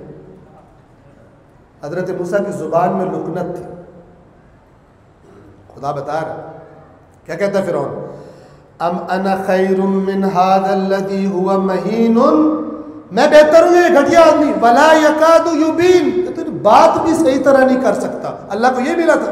हजरत मूसा की जुबान में लुकनत थी। खुदा बता रहा, क्या कहता है फिरौन, अम अना खैरुम मिन हाज़ल्लज़ी हुवा महीनुन, मैं बेहतर हूं ये घटिया आदमी, वला यकादु युबीन, तो बात भी सही तरह नहीं कर सकता। अल्लाह को ये मिला था,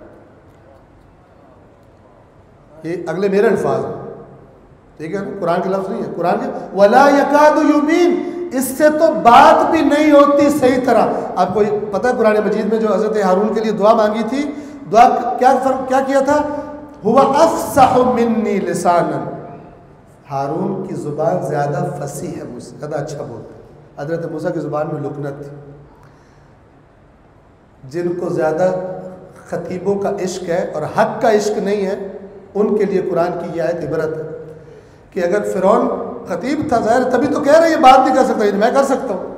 ये अगले मेरे अल्फाज हैं, ठीक है ना, कुरान के लफ्ज़ नहीं है, कुरान के वला यकादु युबीन, इससे तो बात भी नहीं होती सही तरह। आपको पता है कुरान मजीद में जो हज़रत हारून के लिए दुआ मांगी थी, दुआ क्या क्या किया था, हुवा अफ़सहु मिन्नी लिसानन, हारून की ज़ुबान ज़्यादा फसीह है, मुझसे ज़्यादा अच्छा बोलता है। हज़रत मूसा की ज़ुबान में लुकनत थी। जिनको ज़्यादा खतीबों का इश्क है और हक का इश्क नहीं है, उनके लिए कुरान की यह आयत इबरत है कि अगर फिरौन खतीब था, ज़ाहिर तभी तो कह रहा है ये बात नहीं कर सकता, मैं कर सकता हूँ।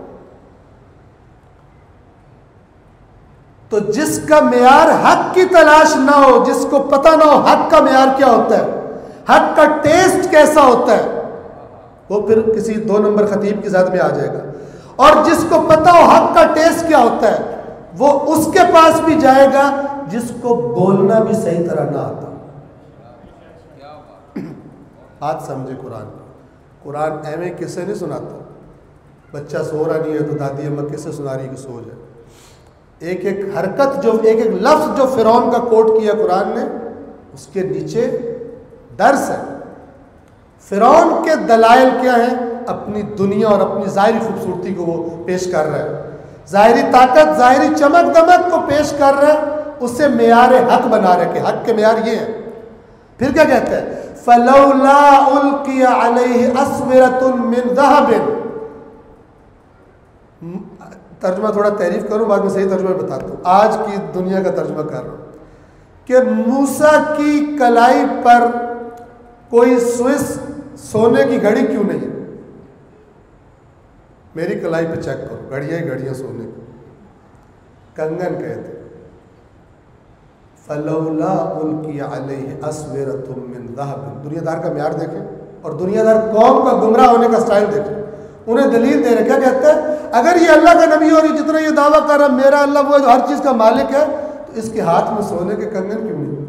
तो जिसका मेयार हक की तलाश ना हो, जिसको पता ना हो हक का मेयार क्या होता है, हक का टेस्ट कैसा होता है, वो फिर किसी दो नंबर खतीब की ज़ात में आ जाएगा। और जिसको पता हो हक का टेस्ट क्या होता है, वो उसके पास भी जाएगा जिसको बोलना भी सही तरह ना आता। बात समझे कुरान, कुरान एवं किससे नहीं सुनाता। बच्चा सो रहा नहीं है तो दादी अम्मा किससे सुना रही है कि सो जाए। एक एक हरकत जो, एक एक लफ्ज़ जो फिरौन का कोट किया कुरान ने, उसके नीचे दर्स है। फिरौन के दलाइल क्या है, अपनी दुनिया और अपनी ज़ाहिरी खूबसूरती को वो पेश कर रहा है, ज़ाहिरी ताकत, ज़ाहिरी चमक दमक को पेश कर रहा है, उससे मेयार हक बना रहे कि हक के मेयार ये है। फिर क्या कहते हैं, फलौला उल्किया अलैहि अस्विरतुन मिन ज़हबिन, तर्जुमा थोड़ा तारीफ करूं, बाद में सही तर्जुमा बताता हूँ। आज की दुनिया का तर्जुमा कर रहा हूँ कि मूसा की कलाई पर कोई स्विस सोने की घड़ी क्यों नहीं है। मेरी कलाई पे चेक करो, घड़ियाँ घड़ियाँ सोने की, कंगन कहते। फलौला उल्किया अलैहि अस्विरतुम मिन ज़हब, दुनियादार का म्यार देखें और दुनियादार कौम का गुमराह होने का स्टाइल देखें। उन्हें दलील दे रहे, क्या कहते हैं, अगर ये अल्लाह का नबी और जितना ये दावा कर रहा मेरा अल्लाह वो हर चीज़ का मालिक है, तो इसके हाथ में सोने के कंगन क्यों नहीं।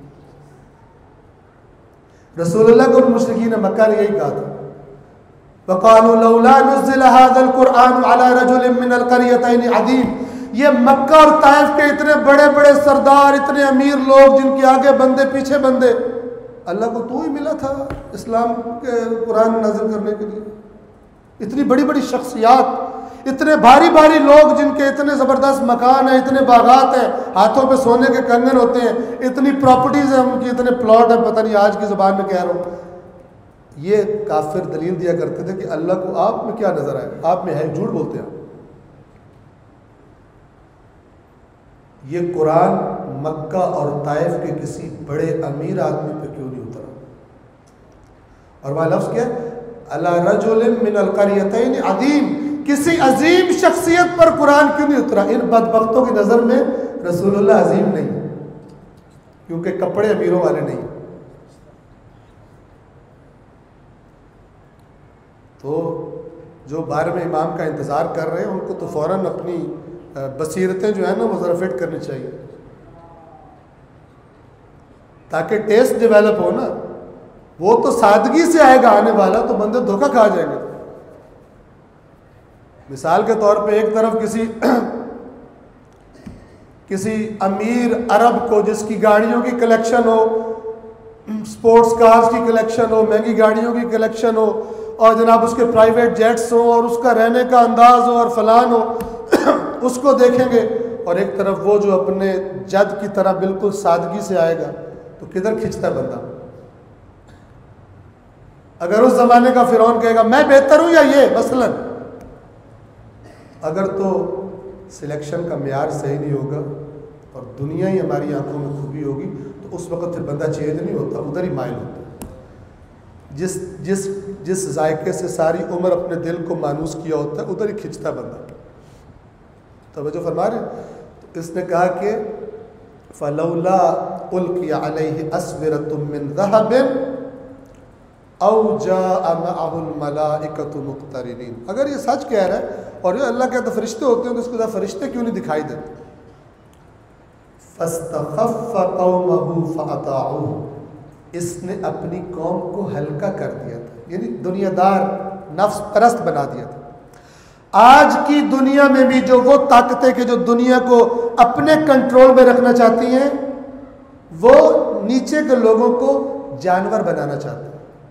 रसूलुल्लाह को मुशरिकीन मक्का ने यही कहा था, वक़ालू लौला नुज़्ज़िला हाज़ल कुरआन अला रजुलिन मिनल क़रयतैनि अज़ीम। ये मक्का और ताइफ के इतने बड़े बड़े सरदार, इतने अमीर लोग, जिनके आगे बंदे पीछे बंदे, अल्लाह को तू ही मिला था इस्लाम के कुरान नाज़िल करने के लिए। इतनी बड़ी बड़ी शख्सियात, इतने भारी भारी लोग, जिनके इतने ज़बरदस्त मकान है, इतने बागात हैं, हाथों पे सोने के कंगन होते हैं, इतनी प्रॉपर्टीज़ हैं उनकी, इतने प्लॉट हैं, पता नहीं आज की ज़बान में कह रहा हूँ। ये काफिर दलील दिया करते थे कि अल्लाह को आप में क्या नज़र आए, आप में है, झूठ बोलते हैं। ये कुरान मक्का और ताइफ के किसी बड़े अमीर आदमी पे क्यों नहीं उतरा। और वह लफ्ज़ क्या, अला रजुलिन मिनल क़रयतैनि अज़ीम, किसी अजीम शख्सियत पर कुरान क्यों नहीं उतरा। इन बदबख्तों की नज़र में रसूलुल्लाह अजीम नहीं, क्योंकि कपड़े अमीरों वाले नहीं। तो जो बारहवें इमाम का इंतज़ार कर रहे हैं, उनको तो फ़ौरन अपनी बसीरतें जो है ना वो ज़रा फिट करनी चाहिए, ताकि टेस्ट डेवलप हो ना। वो तो सादगी से आएगा आने वाला, तो बंदे धोखा खा जाएंगे। मिसाल के तौर पे एक तरफ किसी किसी अमीर अरब को, जिसकी गाड़ियों की कलेक्शन हो, स्पोर्ट्स कार्स की कलेक्शन हो, महंगी गाड़ियों की कलेक्शन हो, और जनाब उसके प्राइवेट जेट्स हो, और उसका रहने का अंदाज हो और फलान हो, उसको देखेंगे। और एक तरफ वो जो अपने जद की तरह बिल्कुल सादगी से आएगा, तो किधर खिंचता है बंदा? अगर उस जमाने का फिरौन कहेगा मैं बेहतर हूं या ये मसलन, अगर तो सिलेक्शन का म्यार सही नहीं होगा और दुनिया ही हमारी आंखों में खूबी होगी, तो उस वक्त फिर बंदा चेंज नहीं होता, उधर ही माइल होता है। जिस जिस जिस जायके से सारी उम्र अपने दिल को मानूस किया होता है, उधर ही खिंचता बंदा। तवज्जो फरमा रहे? तो इसने कहा कि फलौला उल्किया अलैहि अस्विरतुम मिन ज़हबिन औ जाअ मअहुल मलाइकतु मुक़्तरिनीन। अगर ये सच कह रहा है और ये अल्लाह कहता फरिश्ते होते हैं, तो इसके साथ फरिश्ते क्यों नहीं दिखाई देते? फस्तख़फ़्फ़ क़ौमहु फ़अताऊहु, इसने अपनी कौम को हल्का कर दिया था, यानी दुनियादार नफ्स परस्त बना दिया था। आज की दुनिया में भी जो वो ताकतें कि जो दुनिया को अपने कंट्रोल में रखना चाहती हैं, वो नीचे के लोगों को जानवर बनाना चाहते हैं।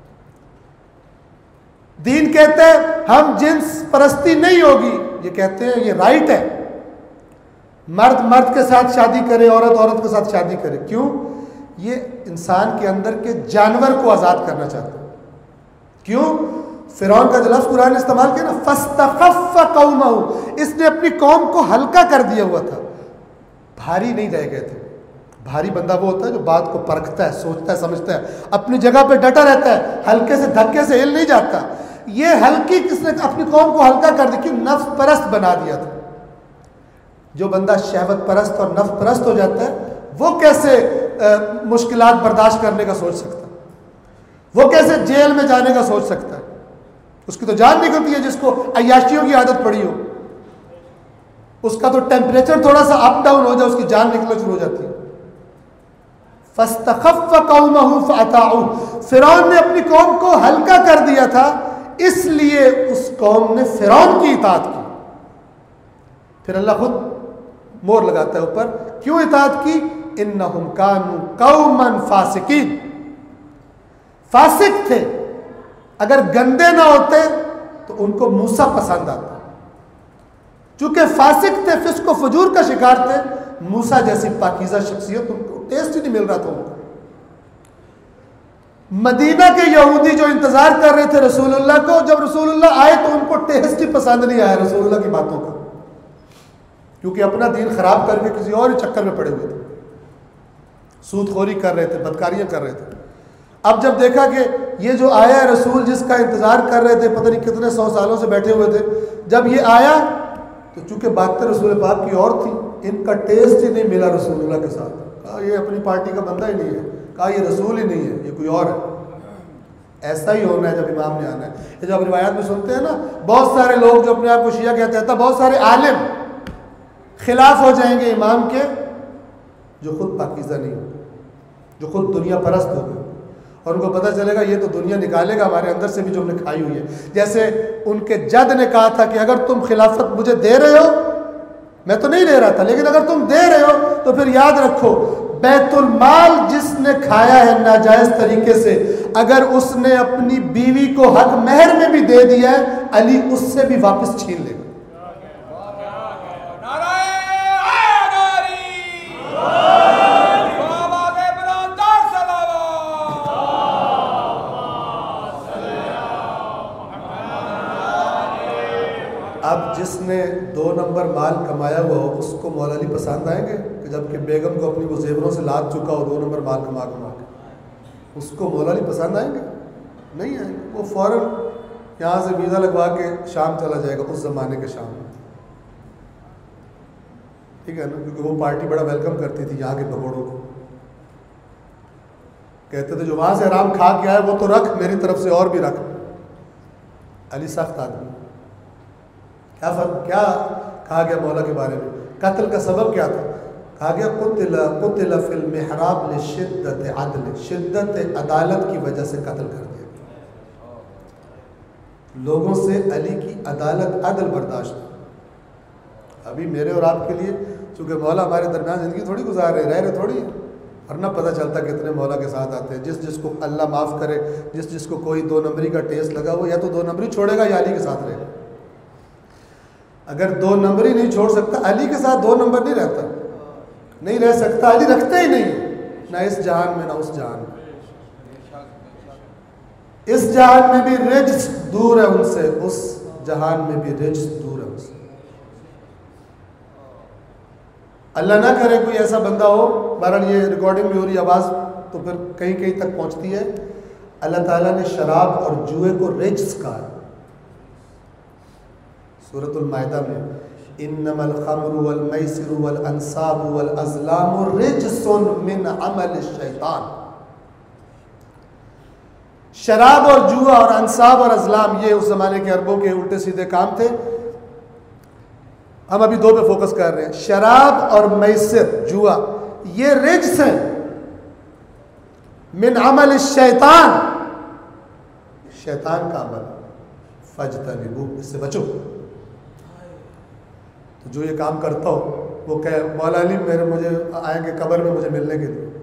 दीन कहते हैं हम जिन्स परस्ती नहीं होगी, ये कहते हैं ये राइट है, मर्द मर्द के साथ शादी करे, औरत औरत के साथ शादी करे। क्यों? ये इंसान के अंदर के जानवर को आज़ाद करना चाहते हैं। क्यों? फिरौन का जो लफ्ज़ कुरान ने इस्तेमाल किया ना, फस्तख़फ़्फ़ क़ौमहु, इसने अपनी कौम को हल्का कर दिया हुआ था, भारी नहीं रह गए थे। भारी बंदा वो होता है जो बात को परखता है, सोचता है, समझता है, अपनी जगह पे डटा रहता है, हल्के से धक्के से हिल नहीं जाता। ये हल्की किसने अपनी कौम को हल्का कर दी? क्यों? नफ्स परस्त बना दिया था। जो बंदा शहवत परस्त और नफ्स परस्त हो जाता है, वो कैसे मुश्किलात बर्दाश्त करने का सोच सकता है? वो कैसे जेल में जाने का सोच सकता है? उसकी तो जान निकलती है जिसको अय्याशियों की आदत पड़ी हो। उसका तो टेम्परेचर थोड़ा सा अप डाउन हो जाए, उसकी जान निकलना शुरू हो जाती है। फस्तख़फ़्फ़ क़ौमहु फ़अताऊहु, फिरौन ने अपनी कौम को हल्का कर दिया था, इसलिए उस कौम ने फिरौन की इताअत की। फिर अल्लाह खुद मोहर लगाता है ऊपर, क्यों इताअत की? इन्नहुम कानू कौमन फासिकीन, फासिक थे। अगर गंदे ना होते तो उनको मूसा पसंद आता। चूंकि फासिक थे, फिस्क व फजूर का शिकार थे, मूसा जैसी पाकीज़ा शख्सियत उनको टेस्ट ही नहीं मिल रहा था उनको। मदीना के यहूदी जो इंतजार कर रहे थे रसूलुल्लाह को, जब रसूलुल्लाह आए तो उनको टेस्ट ही पसंद नहीं आया रसूलुल्लाह की बातों का, क्योंकि अपना दीन खराब करके किसी और ही चक्कर में पड़े हुए थे, सूदखोरी कर रहे थे, बदकारियां कर रहे थे। अब जब देखा कि ये जो आया है रसूल जिसका इंतजार कर रहे थे, पता नहीं कितने सौ सालों से बैठे हुए थे, जब ये आया तो चूंकि बातें रसूल पाक की और थी, इनका टेस्ट ही नहीं मिला रसूलुल्लाह के साथ। कहा ये अपनी पार्टी का बंदा ही नहीं है, कहा ये रसूल ही नहीं है, ये कोई और है। ऐसा ही होना है जब इमाम ने आना है। ये जो आप रिवायात में सुनते हैं ना, बहुत सारे लोग जो अपने आप को शिया कहते हैं, बहुत सारे आलिम खिलाफ हो जाएंगे इमाम के, जो खुद पाकीज़ा नहीं हो, जो खुद दुनिया परस्त हो गए, और उनको पता चलेगा ये तो दुनिया निकालेगा हमारे अंदर से भी जो हमने खाई हुई है। जैसे उनके जद ने कहा था कि अगर तुम खिलाफत मुझे दे रहे हो, मैं तो नहीं ले रहा था, लेकिन अगर तुम दे रहे हो तो फिर याद रखो, बैतुल माल जिसने खाया है नाजायज तरीके से, अगर उसने अपनी बीवी को हक महर में भी दे दिया है, अली उससे भी वापस छीन लेगा। अब जिसने दो नंबर माल कमाया हुआ हो उसको मौला अली पसंद आएंगे कि जबकि बेगम को अपनी वो जेवरों से लाद चुका हो दो नंबर माल कमा कमा के, उसको मौला अली पसंद आएंगे? नहीं आएंगे। वो फ़ौरन यहाँ से वीज़ा लगवा के शाम चला जाएगा, उस ज़माने के शाम में, ठीक है ना, क्योंकि वो पार्टी बड़ा वेलकम करती थी यहाँ के भगोड़ों को। कहते थे जो वहाँ से आराम खा के आए वो तो रख, मेरी तरफ से और भी रख। अली सख्त आदमी। क्या फर्क क्या कहा गया मौला के बारे में? कत्ल का सबब क्या था? कहा गया कुतिला कुतिला फिल मिहराब ले शिद्दत अदल, शिद्दत अदालत की वजह से कत्ल कर दिया। लोगों से अली की अदालत अदल बर्दाश्त। अभी मेरे और आपके लिए, चूंकि मौला हमारे दरमियान ज़िंदगी थोड़ी गुजार रहे, रह रहे थोड़ी है, वरना पता चलता कितने मौला के साथ आते हैं। जिस जिसको अल्लाह माफ़ करे, जिस जिसको कोई दो नंबरी का टेस्ट लगा वो या तो दो नंबरी छोड़ेगा या अली के साथ रहेगा। अगर दो नंबरी नहीं छोड़ सकता, अली के साथ दो नंबर नहीं रहता, नहीं रह सकता। अली रखते ही नहीं, ना इस जहान में ना उस जहान में। इस जहान में भी रिज्स दूर है उनसे, उस जहान में भी रिज्स दूर है उनसे। अल्लाह ना करे कोई ऐसा बंदा हो, बहरहाल ये रिकॉर्डिंग भी हो रही आवाज़ तो फिर कहीं कहीं तक पहुंचती है। अल्लाह ताला ने शराब और जुए को रिज्स कहा सूरतुल माइदा में, इन्नमल खम्रु वल मैसिरु वल अंसाबु वल अज़लामु रिज्सुन मिन अमल शैतान। शराब और जुआ और अंसाब और अज़लाम ये उस ज़माने के अरबों के उल्टे सीधे काम थे। हम अभी दो पे फोकस कर रहे हैं। शराब और मैसिर, जुआ, ये रिज्स हैं मिन अमल शैतान, शैतान का अमल। फज्तनिबू, इससे बचो। तो जो ये काम करता हो वो कहे मौला अली मेरे मुझे आएंगे कब्र में मुझे मिलने के लिए,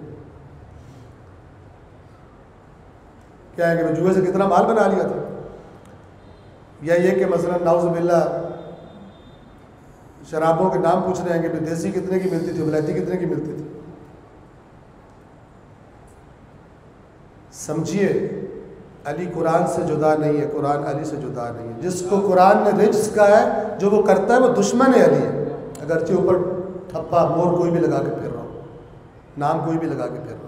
क्या है कि मैं जुए से कितना माल बना लिया था, या ये कि मसलन नाउज़ुबिल्लाह शराबों के नाम पूछ रहे हैं कि देसी कितने की मिलती थी, वलायती कितने की मिलती थी। समझिए अली कुरान से जुदा नहीं है, कुरान अली से जुदा नहीं है। जिसको कुरान ने रिज्स कहा है, जो वो करता है वो दुश्मन है अली है, अगरचे ऊपर ठप्पा मोर कोई भी लगा के फिर रहा हो, नाम कोई भी लगा के फिर रहा हो।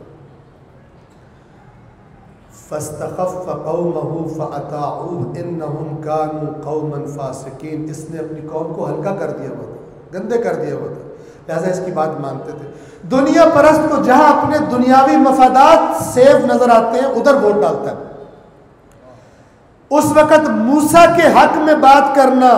फस्तखफ़ क़ौमहु फ़अताऊहु इन्नहुम कानू क़ौमन फ़ासिक़ीन। इसने अपनी कौम को हल्का कर दिया हुआ था, गंदे कर दिया हुआ था, लिहाजा इसकी बात मानते थे। दुनिया परस्त को जहां अपने दुनियावी मफादात सेफ नजर आते हैं उधर वोट डालता है। उस वक़्त मूसा के हक में बात करना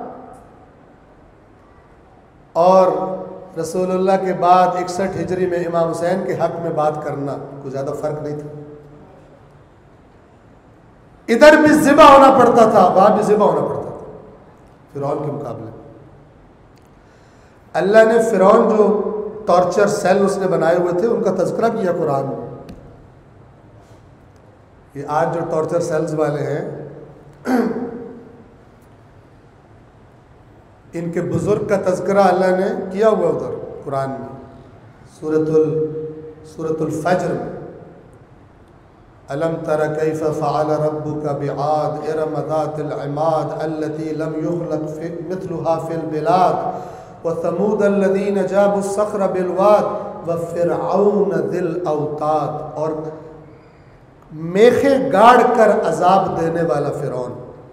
और रसूलुल्लाह के बाद इकसठ हिजरी में इमाम हुसैन के हक में बात करना कोई ज़्यादा फ़र्क नहीं था। इधर भी ज़िबा होना पड़ता था, वहां भी ज़िबा होना पड़ता था फ़िरौन के मुकाबले। अल्लाह ने फ़िरौन जो टॉर्चर सेल उसने बनाए हुए थे उनका तज़किरा किया कुरान में। ये आज जो टॉर्चर सेल्स वाले हैं इनके बुजुर्ग का तज़किरा अल्लाह ने किया हुआ उधर कुरान में, सूरतुल सूरतुल फज्र में। अलम तरा कैफ़ फ़अल रब्बुका बिआद इरम ज़ातिल इमाद अल्लती लम युख़लक़ मिथलुहा फ़िल बिलाद व समूद अल्लज़ीना जाबु सख़्र बिलवाद व फ़िरऔन ज़िल औताद। और मेखे गाड़ कर अजाब देने वाला फ़िरौन,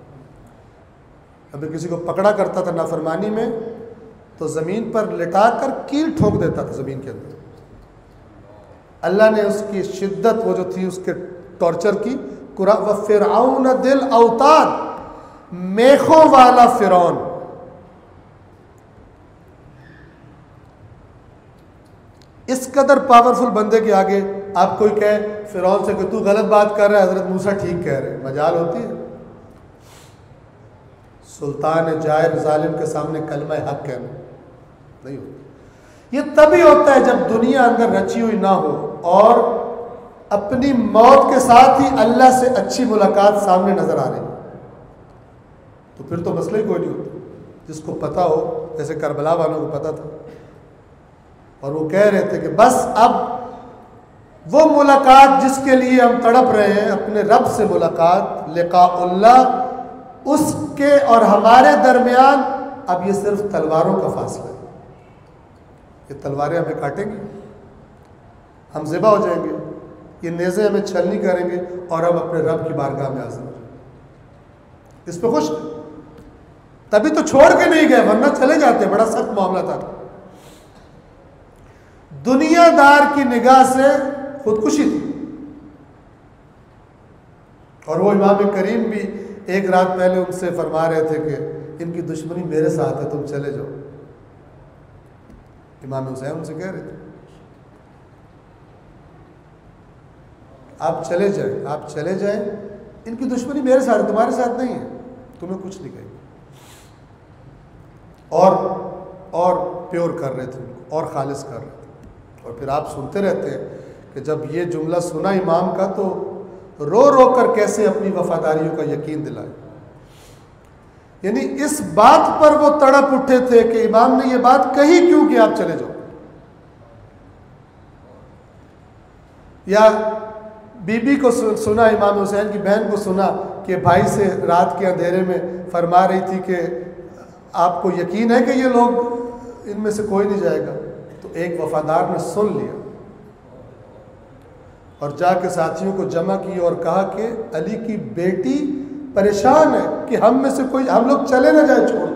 अभी किसी को पकड़ा करता था नाफरमानी में तो ज़मीन पर लिटा कर कील ठोक देता था ज़मीन के अंदर। अल्लाह ने उसकी शिद्दत वो जो थी उसके टॉर्चर की, व फ़िरऔन ज़िल औताद, मेखों वाला फ़िरौन। इस कदर पावरफुल बंदे के आगे आप कोई कहे फ़िरौन से कि तू गलत बात कर रहा है, हज़रत मूसा ठीक कह रहे हैं, मजाल होती है। सुल्तान जाहिर जालिम के सामने कलमा हक कहना नहीं होता। ये तभी होता है जब दुनिया अंदर रची हुई ना हो और अपनी मौत के साथ ही अल्लाह से अच्छी मुलाकात सामने नजर आ रही, तो फिर तो मसला ही कोई नहीं होता। जिसको पता हो, जैसे करबला वालों को पता था और वो कह रहे थे कि बस अब वो मुलाकात जिसके लिए हम तड़प रहे हैं, अपने रब से मुलाकात, लिक़ाउल्लाह, उसके और हमारे दरमियान अब ये सिर्फ तलवारों का फासला है। ये तलवारें हमें काटेंगी, हम ज़िबा हो जाएंगे, ये नेज़े हमें छलनी करेंगे और हम अपने रब की बारगाह में हाज़िर हो जाएंगे। इस पर खुश, तभी तो छोड़ के नहीं गए, वरना चले जाते। बड़ा सख्त मामला था। दुनियादार की निगाह से खुदकुशी थी। और वो इमाम करीम भी एक रात पहले उनसे फरमा रहे थे कि इनकी दुश्मनी मेरे साथ है, तुम चले जाओ। इमाम हुसैन उनसे कह रहे थे आप चले जाएं, आप चले जाएं, इनकी दुश्मनी मेरे साथ है, तुम्हारे साथ नहीं है, तुम्हें कुछ नहीं कहेंगे। और और प्योर कर रहे थे उनको, और खालिस कर रहे थे। और फिर आप सुनते रहते हैं कि जब ये जुमला सुना इमाम का तो रो रो कर कैसे अपनी वफादारियों का यकीन दिलाए। यानी इस बात पर वो तड़प उठे थे कि इमाम ने ये बात कही क्यों कि आप चले जाओ। या बीबी को सुना, इमाम हुसैन की बहन को सुना कि भाई से रात के अंधेरे में फरमा रही थी कि आपको यकीन है कि ये लोग इनमें से कोई नहीं जाएगा। तो एक वफादार ने सुन लिया और जाके साथियों को जमा की और कहा कि अली की बेटी परेशान है कि हम में से कोई, हम लोग चले ना जाए छोड़कर।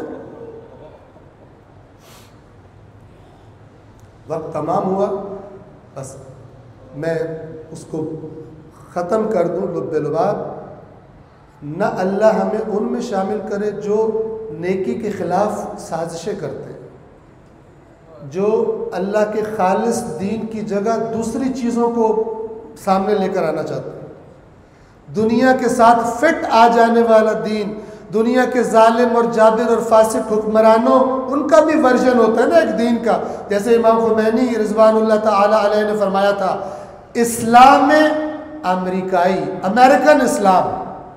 वक्त तमाम हुआ, बस मैं उसको ख़त्म कर दूँ। लुब्बेलुबाब, न अल्लाह हमें उनमें शामिल करे जो नेकी के ख़िलाफ़ साजिशें करते हैं, जो अल्लाह के खालिस दीन की जगह दूसरी चीज़ों को सामने लेकर आना चाहते हैं। दुनिया के साथ फिट आ जाने वाला दीन, दुनिया के जालिम और जाबिर और फासिक हुक्मरानों, उनका भी वर्जन होता है ना एक दीन का। जैसे इमाम खुमैनी रिज़वानुल्लाह ताला अलैहि ने फरमाया था, इस्लाम अमेरिकाई, अमेरिकन इस्लाम,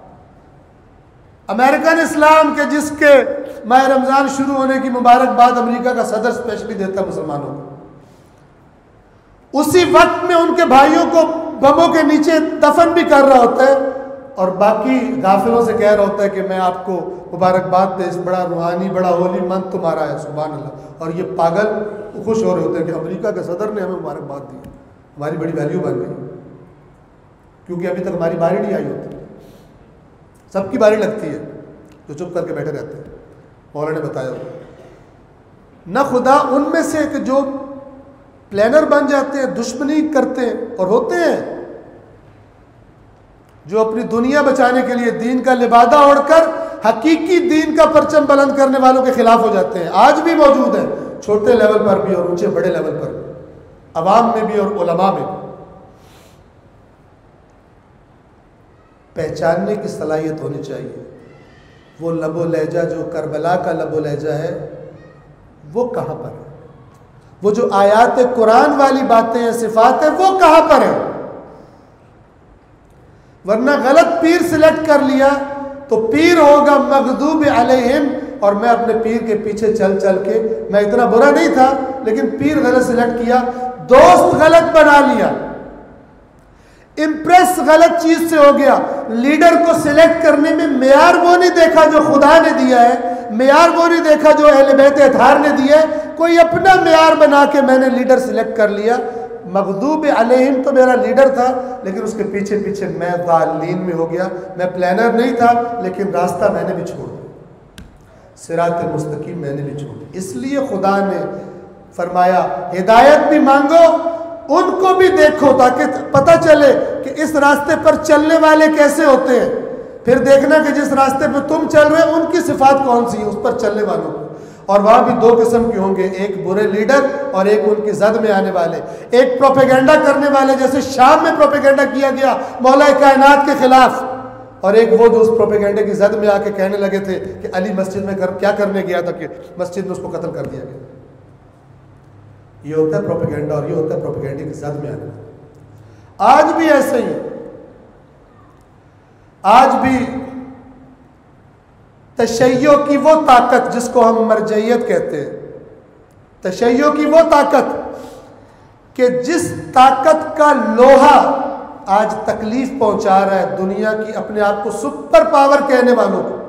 अमेरिकन इस्लाम के जिसके माह रमज़ान शुरू होने की मुबारकबाद अमेरिका का सदर स्पेशली देता मुसलमानों को, उसी वक्त में उनके भाइयों को बमों के नीचे दफन भी कर रहा होता है और बाकी गाफिलों से कह रहा होता है कि मैं आपको मुबारकबाद दे, इस बड़ा रूहानी, बड़ा होली मन तुम्हारा है, सुभान अल्लाह। और ये पागल खुश हो रहे होते हैं कि अमेरिका के सदर ने हमें मुबारकबाद दी, हमारी बड़ी वैल्यू बन गई, क्योंकि अभी तक हमारी बारी नहीं आई होती। सबकी बारी लगती है जो चुप करके बैठे रहते हैं। मौला ने बताया न खुदा उनमें से कि जो प्लानर बन जाते हैं, दुश्मनी करते हैं, और होते हैं जो अपनी दुनिया बचाने के लिए दीन का लिबादा ओढ़कर हकीकी दीन का परचम बुलंद करने वालों के खिलाफ हो जाते हैं। आज भी मौजूद है, छोटे लेवल पर भी और ऊंचे बड़े लेवल पर भी, अवाम में भी और उलमा में भी। पहचानने की सलाहियत होनी चाहिए। वो लबो लहजा जो करबला का लबो लहजा है वो कहाँ पर है, वो जो आयात कुरान वाली बातें हैं, सिफात है, वो कहाँ पर है। वरना गलत पीर सिलेक्ट कर लिया तो पीर होगा मगदूब अलैहिम, और मैं अपने पीर के पीछे चल चल के, मैं इतना बुरा नहीं था लेकिन पीर गलत सिलेक्ट किया, दोस्त गलत बना लिया, इम्प्रेस गलत चीज से हो गया। लीडर को सिलेक्ट करने में मेयार वो नहीं देखा जो खुदा ने दिया है, मेयार वो नहीं देखा जो अहले बैत अतहार ने दिया है, कोई अपना मेयार बना के मैंने लीडर सिलेक्ट कर लिया। मगदूब अलैहिम तो मेरा लीडर था लेकिन उसके पीछे पीछे मैं ज़ालिमीन में हो गया। मैं प्लानर नहीं था लेकिन रास्ता मैंने भी छोड़ दिया, सिरात मुस्तकीम मैंने भी छोड़ दिया। इसलिए खुदा ने फरमाया हिदायत भी मांगो, उनको भी देखो, ताकि पता चले कि इस रास्ते पर चलने वाले कैसे होते हैं। फिर देखना कि जिस रास्ते पर तुम चल रहे हो उनकी सिफात कौन सी है, उस पर चलने वालों को। और वहाँ भी दो किस्म के होंगे, एक बुरे लीडर और एक उनकी जद में आने वाले। एक प्रोपेगेंडा करने वाले, जैसे शाम में प्रोपेगेंडा किया गया मौला कायनात के खिलाफ, और एक वो जो उस प्रोपेगेंडे की जद में आके कहने लगे थे कि अली मस्जिद में कर, क्या करने गया था कि मस्जिद में उसको कत्ल कर दिया गया। ये होता है प्रोपेगेंडा और ये होता है प्रोपेगेंडे की जद में आना। आज भी ऐसे ही है, आज भी तशय्यो की वो ताकत जिसको हम मरजइयत कहते हैं, तशय्यो की वो ताकत कि जिस ताकत का लोहा आज तकलीफ पहुंचा रहा है दुनिया की अपने आप को सुपर पावर कहने वालों को,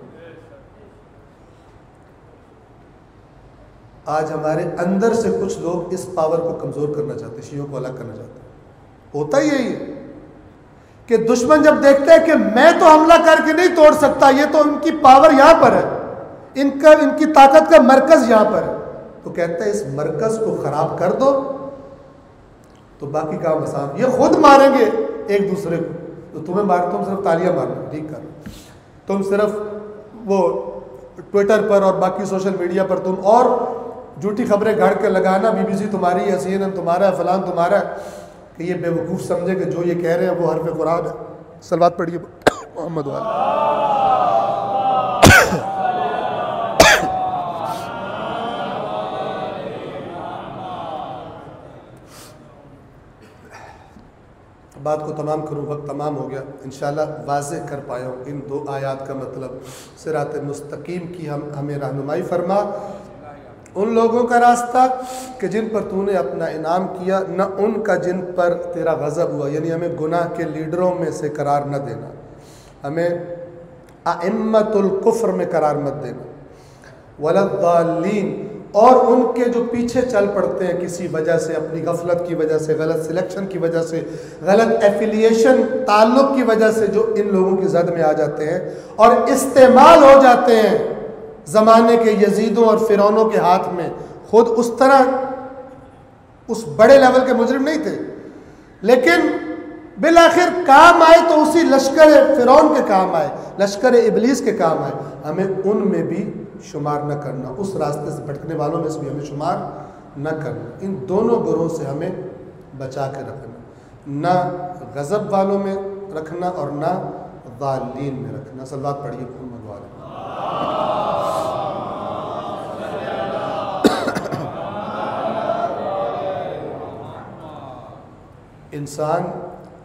आज हमारे अंदर से कुछ लोग इस पावर को कमजोर करना चाहते हैं, शियों को अलग करना चाहते हैं। होता ही यही है कि दुश्मन जब देखता है कि मैं तो हमला करके नहीं तोड़ सकता, ये तो इनकी पावर यहां पर है, इनका इनकी ताकत का मरकज यहां पर है, तो कहता है इस मरकज को खराब कर दो तो बाकी काम आसान। ये खुद मारेंगे एक दूसरे को, तो तुम्हें मार, तुम सिर्फ तालियां मारना, ठीक कर, तुम सिर्फ वो ट्विटर पर और बाकी सोशल मीडिया पर तुम और झूठी खबरें गढ़ के लगाना, बीबीसी तुम्हारी है, सीएनएन तुम्हारा है, फलान तुम्हारा है, कि ये बेवकूफ़ समझे कि जो ये कह रहे हैं वो हर्फ कुरान है। सलवात पढ़िए मोहम्मद वाले। बात को तमाम करूँ, वक्त तमाम हो गया। इंशाल्लाह वाज़ेह कर पाया हूँ इन दो आयात का मतलब। सिरात मुस्तकीम की हम हमें रहनुमाई फरमा, उन लोगों का रास्ता कि जिन पर तूने अपना इनाम किया, न उनका जिन पर तेरा गज़ब हुआ। यानी हमें गुनाह के लीडरों में से करार न देना, हमें अइम्मतुल कुफ्र में करार मत देना, वलद्दालीन, और उनके जो पीछे चल पड़ते हैं किसी वजह से, अपनी गफलत की वजह से, गलत सिलेक्शन की वजह से, गलत एफिलिएशन ताल्लुक़ की वजह से, जो इन लोगों की जद में आ जाते हैं और इस्तेमाल हो जाते हैं ज़माने के यजीदों और फ़िरौनों के हाथ में। खुद उस तरह उस बड़े लेवल के मुजरिम नहीं थे, लेकिन बिल आखिर काम आए तो उसी लश्कर फ़िरौन के काम आए, लश्कर इबलीस के काम आए। हमें उनमें भी शुमार न करना, उस रास्ते से भटकने वालों में से भी हमें शुमार न करना। इन दोनों गुरों से हमें बचा के रखना, ना गज़ब वालों में रखना और ना ज़ालिमीन में रखना। सल्लल्लाहु पढ़िए मोहम्मद वाले। इंसान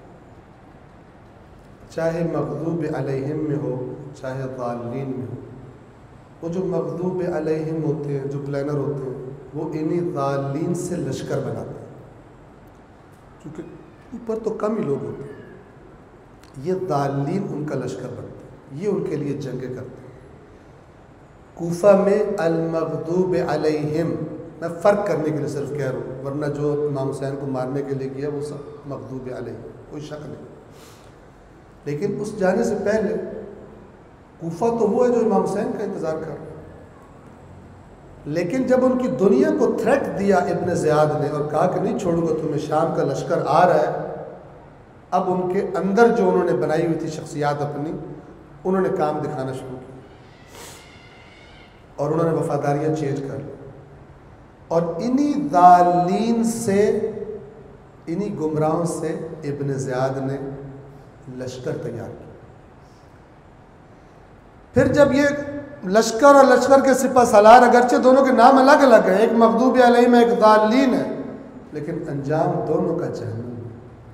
चाहे मग़ज़ूब अलैहिम में हो चाहे ज़ालिमीन में हो, वो जो मग़ज़ूब अलैहिम होते हैं, जो प्लानर होते हैं, वो इन्हीं ज़ालिमीन से लश्कर बनाते हैं, क्योंकि ऊपर तो कम ही लोग होते हैं। ये ज़ालिमीन उनका लश्कर बनते हैं, ये उनके लिए जंगें करते हैं। कूफा में अल-मग़ज़ूब अलैहिम, मैं फ़र्क करने के लिए सिर्फ कह रहा हूँ, वरना जो इमाम हुसैन को मारने के लिए किया वो सब मग़ज़ूब अलैहिम, कोई शक नहीं। लेकिन उस जाने से पहले कूफा तो वो है जो इमाम हुसैन का इंतज़ार कर रहा है। लेकिन जब उनकी दुनिया को थ्रेट दिया इब्न ज़ियाद ने और कहा कि नहीं छोड़ूंगा तुम्हें, शाम का लश्कर आ रहा है, अब उनके अंदर जो उन्होंने बनाई हुई थी शख्सियात अपनी, उन्होंने काम दिखाना शुरू किया और उन्होंने वफादारियाँ चेंज कर ली और इन्हीं ज़ालिमीन से, इन्हीं गुमराहों से इब्न ज़ियाद ने लश्कर तैयार किया। फिर जब ये लश्कर और लश्कर के सिपह सलार, अगरचे दोनों के नाम अलग अलग हैं, एक मग़ज़ूब अलैहिम है, एक ज़ालिमीन है, लेकिन अंजाम दोनों का जहन्नम है।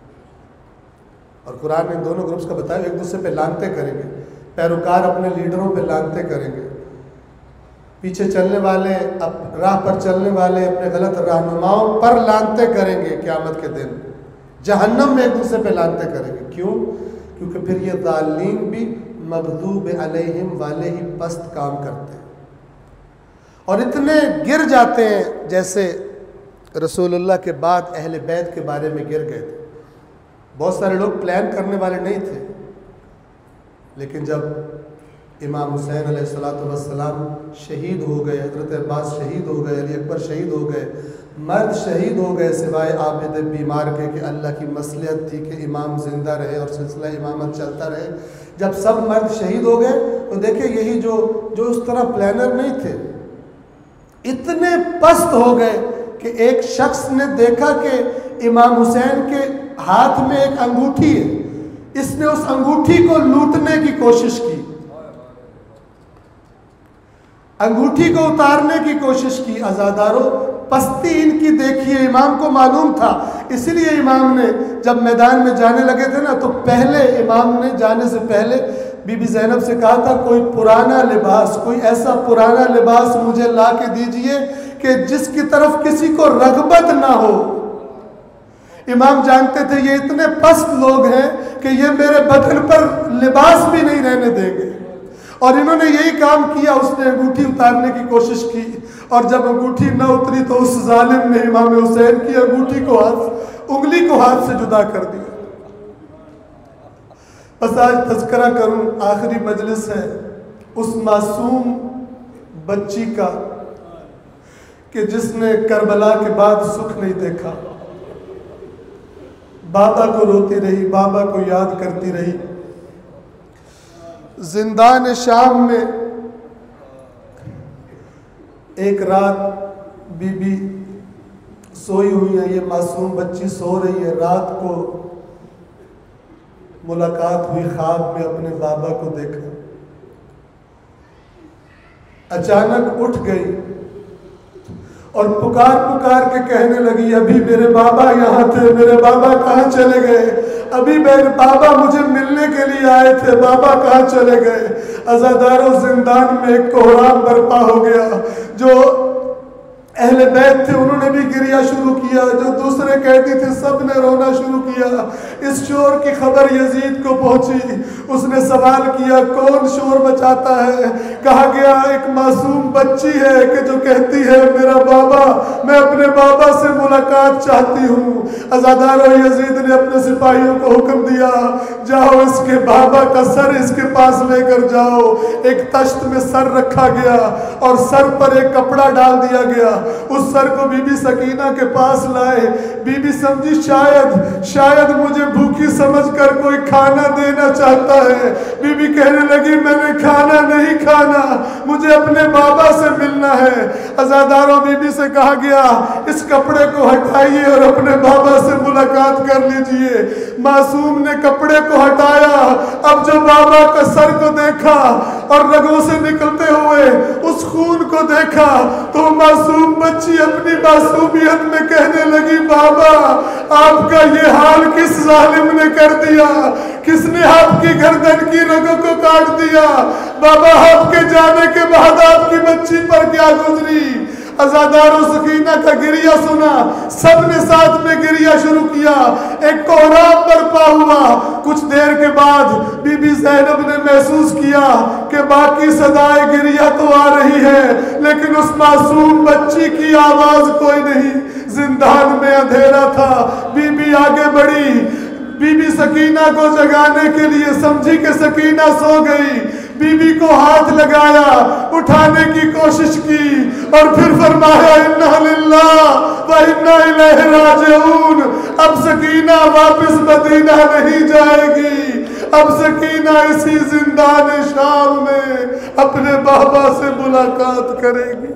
और कुरान ने दोनों ग्रुप्स का बताया, एक दूसरे पे लानते करेंगे, पैरोकार अपने लीडरों पे लानते करेंगे, पीछे चलने वाले, अब राह पर चलने वाले अपने गलत रहनुमाओं पर लानते करेंगे। क़यामत के दिन जहन्नम में एक दूसरे पे लानते करेंगे। क्यों? क्योंकि फिर ये ज़ालिमीन भी मग़ज़ूब अलैहिम वाले ही पस्त काम करते हैं और इतने गिर जाते हैं जैसे रसूलुल्लाह के बाद अहले बैत के बारे में गिर गए थे। बहुत सारे लोग प्लान करने वाले नहीं थे, लेकिन जब इमाम हुसैन अलैहिस्सलातु वस्सलाम शहीद हो गए, हज़रत अब्बास शहीद हो गए, अली अकबर शहीद हो गए, मर्द शहीद हो गए सिवाय आबिद बीमार के, कि अल्लाह की मसलियत थी कि इमाम ज़िंदा रहे और सिलसिला इमामत चलता रहे। जब सब मर्द शहीद हो गए तो देखिए यही जो जो उस तरह प्लानर नहीं थे, इतने पस्त हो गए कि एक शख्स ने देखा कि इमाम हुसैन के हाथ में एक अंगूठी है, इसने उस अंगूठी को लूटने की कोशिश की, अंगूठी को उतारने की कोशिश की। अज़ादारों, पस्ती इनकी देखिए, इमाम को मालूम था, इसलिए इमाम ने जब मैदान में जाने लगे थे ना, तो पहले इमाम ने जाने से पहले बीबी ज़ैनब से कहा था, कोई पुराना लिबास, कोई ऐसा पुराना लिबास मुझे ला के दीजिए कि जिसकी तरफ किसी को रग़बत ना हो। इमाम जानते थे ये इतने पस्त लोग हैं कि ये मेरे बदन पर लिबास भी नहीं रहने देंगे, और इन्होंने यही काम किया। उसने अंगूठी उतारने की कोशिश की और जब अंगूठी न उतरी तो उस जालिम ने इमाम हुसैन की अंगूठी को हाथ, उंगली को हाथ से जुदा कर दिया। बस आज तज़किरा करूं, आखिरी मजलिस है उस मासूम बच्ची का कि जिसने करबला के बाद सुख नहीं देखा, बाबा को रोती रही, बाबा को याद करती रही। जिंदान शाम में एक रात बीबी सोई हुई है, ये मासूम बच्ची सो रही है, रात को मुलाकात हुई, ख्वाब में अपने बाबा को देखा, अचानक उठ गई और पुकार पुकार के कहने लगी, अभी मेरे बाबा यहाँ थे, मेरे बाबा कहाँ चले गए, अभी मेरे बाबा मुझे मिलने के लिए आए थे, बाबा कहाँ चले गए। अज़ादारों, जिंदान में एक कोहराम बर्पा हो गया। जो अहले बैत थे उन्होंने भी गिरिया शुरू किया, जो दूसरे कैदी थे सब ने रोना शुरू किया। इस शोर की खबर यजीद को पहुंची। उसने सवाल किया, कौन शोर मचाता है? कहा गया एक मासूम बच्ची है कि जो कहती है मेरा बाबा, मैं अपने बाबा से मुलाकात चाहती हूँ। अज़ादारों, यजीद ने अपने सिपाहियों को हुक्म दिया, जाओ इसके बाबा का सर इसके पास लेकर जाओ। एक तश्त में सर रखा गया और सर पर एक कपड़ा डाल दिया गया। उस सर को बीबी सकीना के पास लाए। बीबी समझी शायद शायद मुझे भूखी समझकर कोई खाना देना चाहता है। बीबी कहने लगी, मैंने खाना नहीं खाना, मुझे अपने बाबा से मिलना है। अज़ादारों, बीबी से कहा गया, इस कपड़े को हटाइए और अपने बाबा से मुलाकात कर लीजिए। मासूम ने कपड़े को हटाया। अब जो बाबा का सर को देखा और रगों से निकलते हुए उस खून को देखा तो मासूम बच्ची अपनी मासूमियत में कहने लगी, बाबा आपका ये हाल किस जालिम ने कर दिया? किसने आपकी गर्दन की रगों को काट दिया? बाबा आपके जाने के बाद आपकी बच्ची पर क्या गुजरी? अज़ादारों, सकीना का गिरिया सुना, सबने साथ में गिरिया शुरू किया। एक कोहराम बर्पा हुआ। कुछ देर के बाद बीबी ज़ैनब ने महसूस किया कि बाकी सदाए गिरिया तो आ रही है, लेकिन उस मासूम बच्ची की आवाज कोई नहीं। जिंदान में अंधेरा था। बीबी आगे बढ़ी। बीबी सकीना को जगाने के लिए समझी कि सकीना सो गई। बीबी को हाथ लगाया, उठाने की कोशिश की और फिर फरमाया, इन्ना लिल्लाह व इन्ना इलैहि राजिऊन। अब सकीना वापस मदीना नहीं जाएगी। अब सकीना इसी जिंदान शाम में अपने बाबा से मुलाकात करेगी।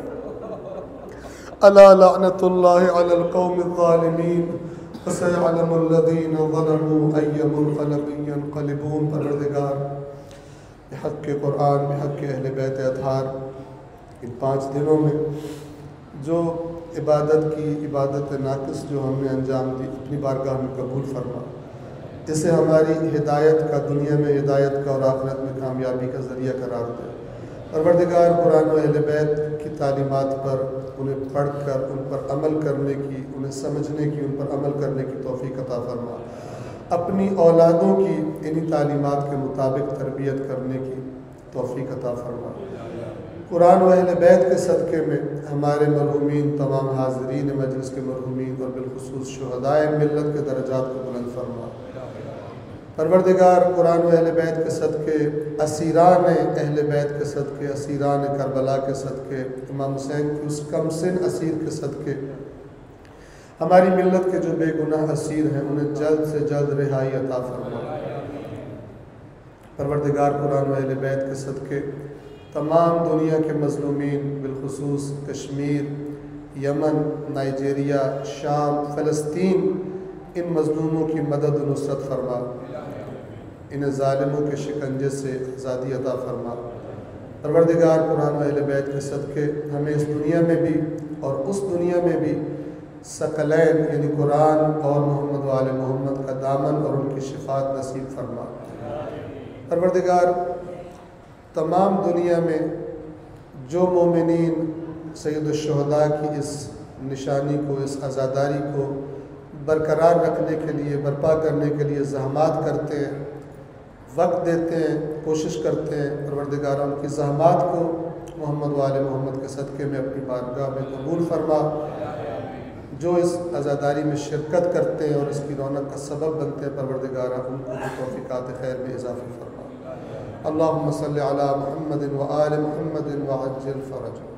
अला लअनतुल्लाहि अलल कौमिज़ ज़ालिमीन व सयअलमुल लज़ीना ज़लमू अय्य मुनक़लबिन यनक़लिबून। परवरदिगार, हक़ के कुरान में, हक़ के अहले बैत अतहार, इन पाँच दिनों में जो इबादत की, इबादत नाक़िस जो हमने अंजाम दी, अपनी बारगाह में कबूल फरमा। इसे हमारी हिदायत का, दुनिया में हिदायत का और आखिरत में कामयाबी का ज़रिया करार दे। परवरदिगार, कुरान व अहले बैत की तालीमात पर, उन्हें पढ़ कर उन पर अमल करने की, उन्हें समझने की, उन पर अमल करने की तौफ़ीक़ अता फरमा। अपनी औलादों की इन्हीं तालीमात के मुताबिक तरबियत करने की तौफ़ीक़ अता फरमा। कुरान व अहले बैत के सदक़े में हमारे मरहूमीन, तमाम हाज़रीन मजलिस के मरहूमीन और बिलख़ुसूस शुहदाए मिल्लत के दर्जात को बुलंद फरमा। परवरदिगार, कुरान व अहले बैत के सदक़े, असीरान अहले बैत के सदक़े, असीरान करबला के सदक़े, इमाम हुसैन की उस कमसिन असीर के सदक़े, हमारी मिल्लत के जो बेगुनाह असीर हैं उन्हें जल्द से जल्द रिहाई अता फरमा। परवरदिगार, कुरान व अहले बैत के सदक़े तमाम दुनिया के मज़लूमीन, बिलख़ुसूस कश्मीर, यमन, नाइजेरिया, शाम, फ़लस्तीन, इन मज़लूमों की मदद व नुसरत फरमा। इन्हें ज़ालिमों के शिकंजे से आज़ादी अता फरमा। परवरदिगार, कुरान व अहले बैत के सदक़े हमें इस दुनिया में भी और उस दुनिया में भी सकलैन यानी कुरान और मोहम्मद व आले मोहम्मद का दामन और उनकी शिफात नसीब फरमा। परवरदिगार, तमाम दुनिया में जो मोमिनीन सैयदुश्शुहदा की इस निशानी को, इस आज़ादारी को बरकरार रखने के लिए, बर्पा करने के लिए ज़हमात करते हैं, वक्त देते हैं, कोशिश करते हैं, परवरदिगार उनकी ज़हमात को मोहम्मद व आले मोहम्मद के सदक़े में अपनी बारगाह में कबूल फरमा। जो इस आज़ादारी में शिरकत करते हैं और इसकी रौनक का सबब बनते हैं, परवरदिगार उनको भी तौफ़ीक़ात खैर में इज़ाफ़ा फरमा। अल्लाहुम्मा सल्लि अला मुहम्मदिन व आले मुहम्मदिन व अज्जिल फ़रजहम।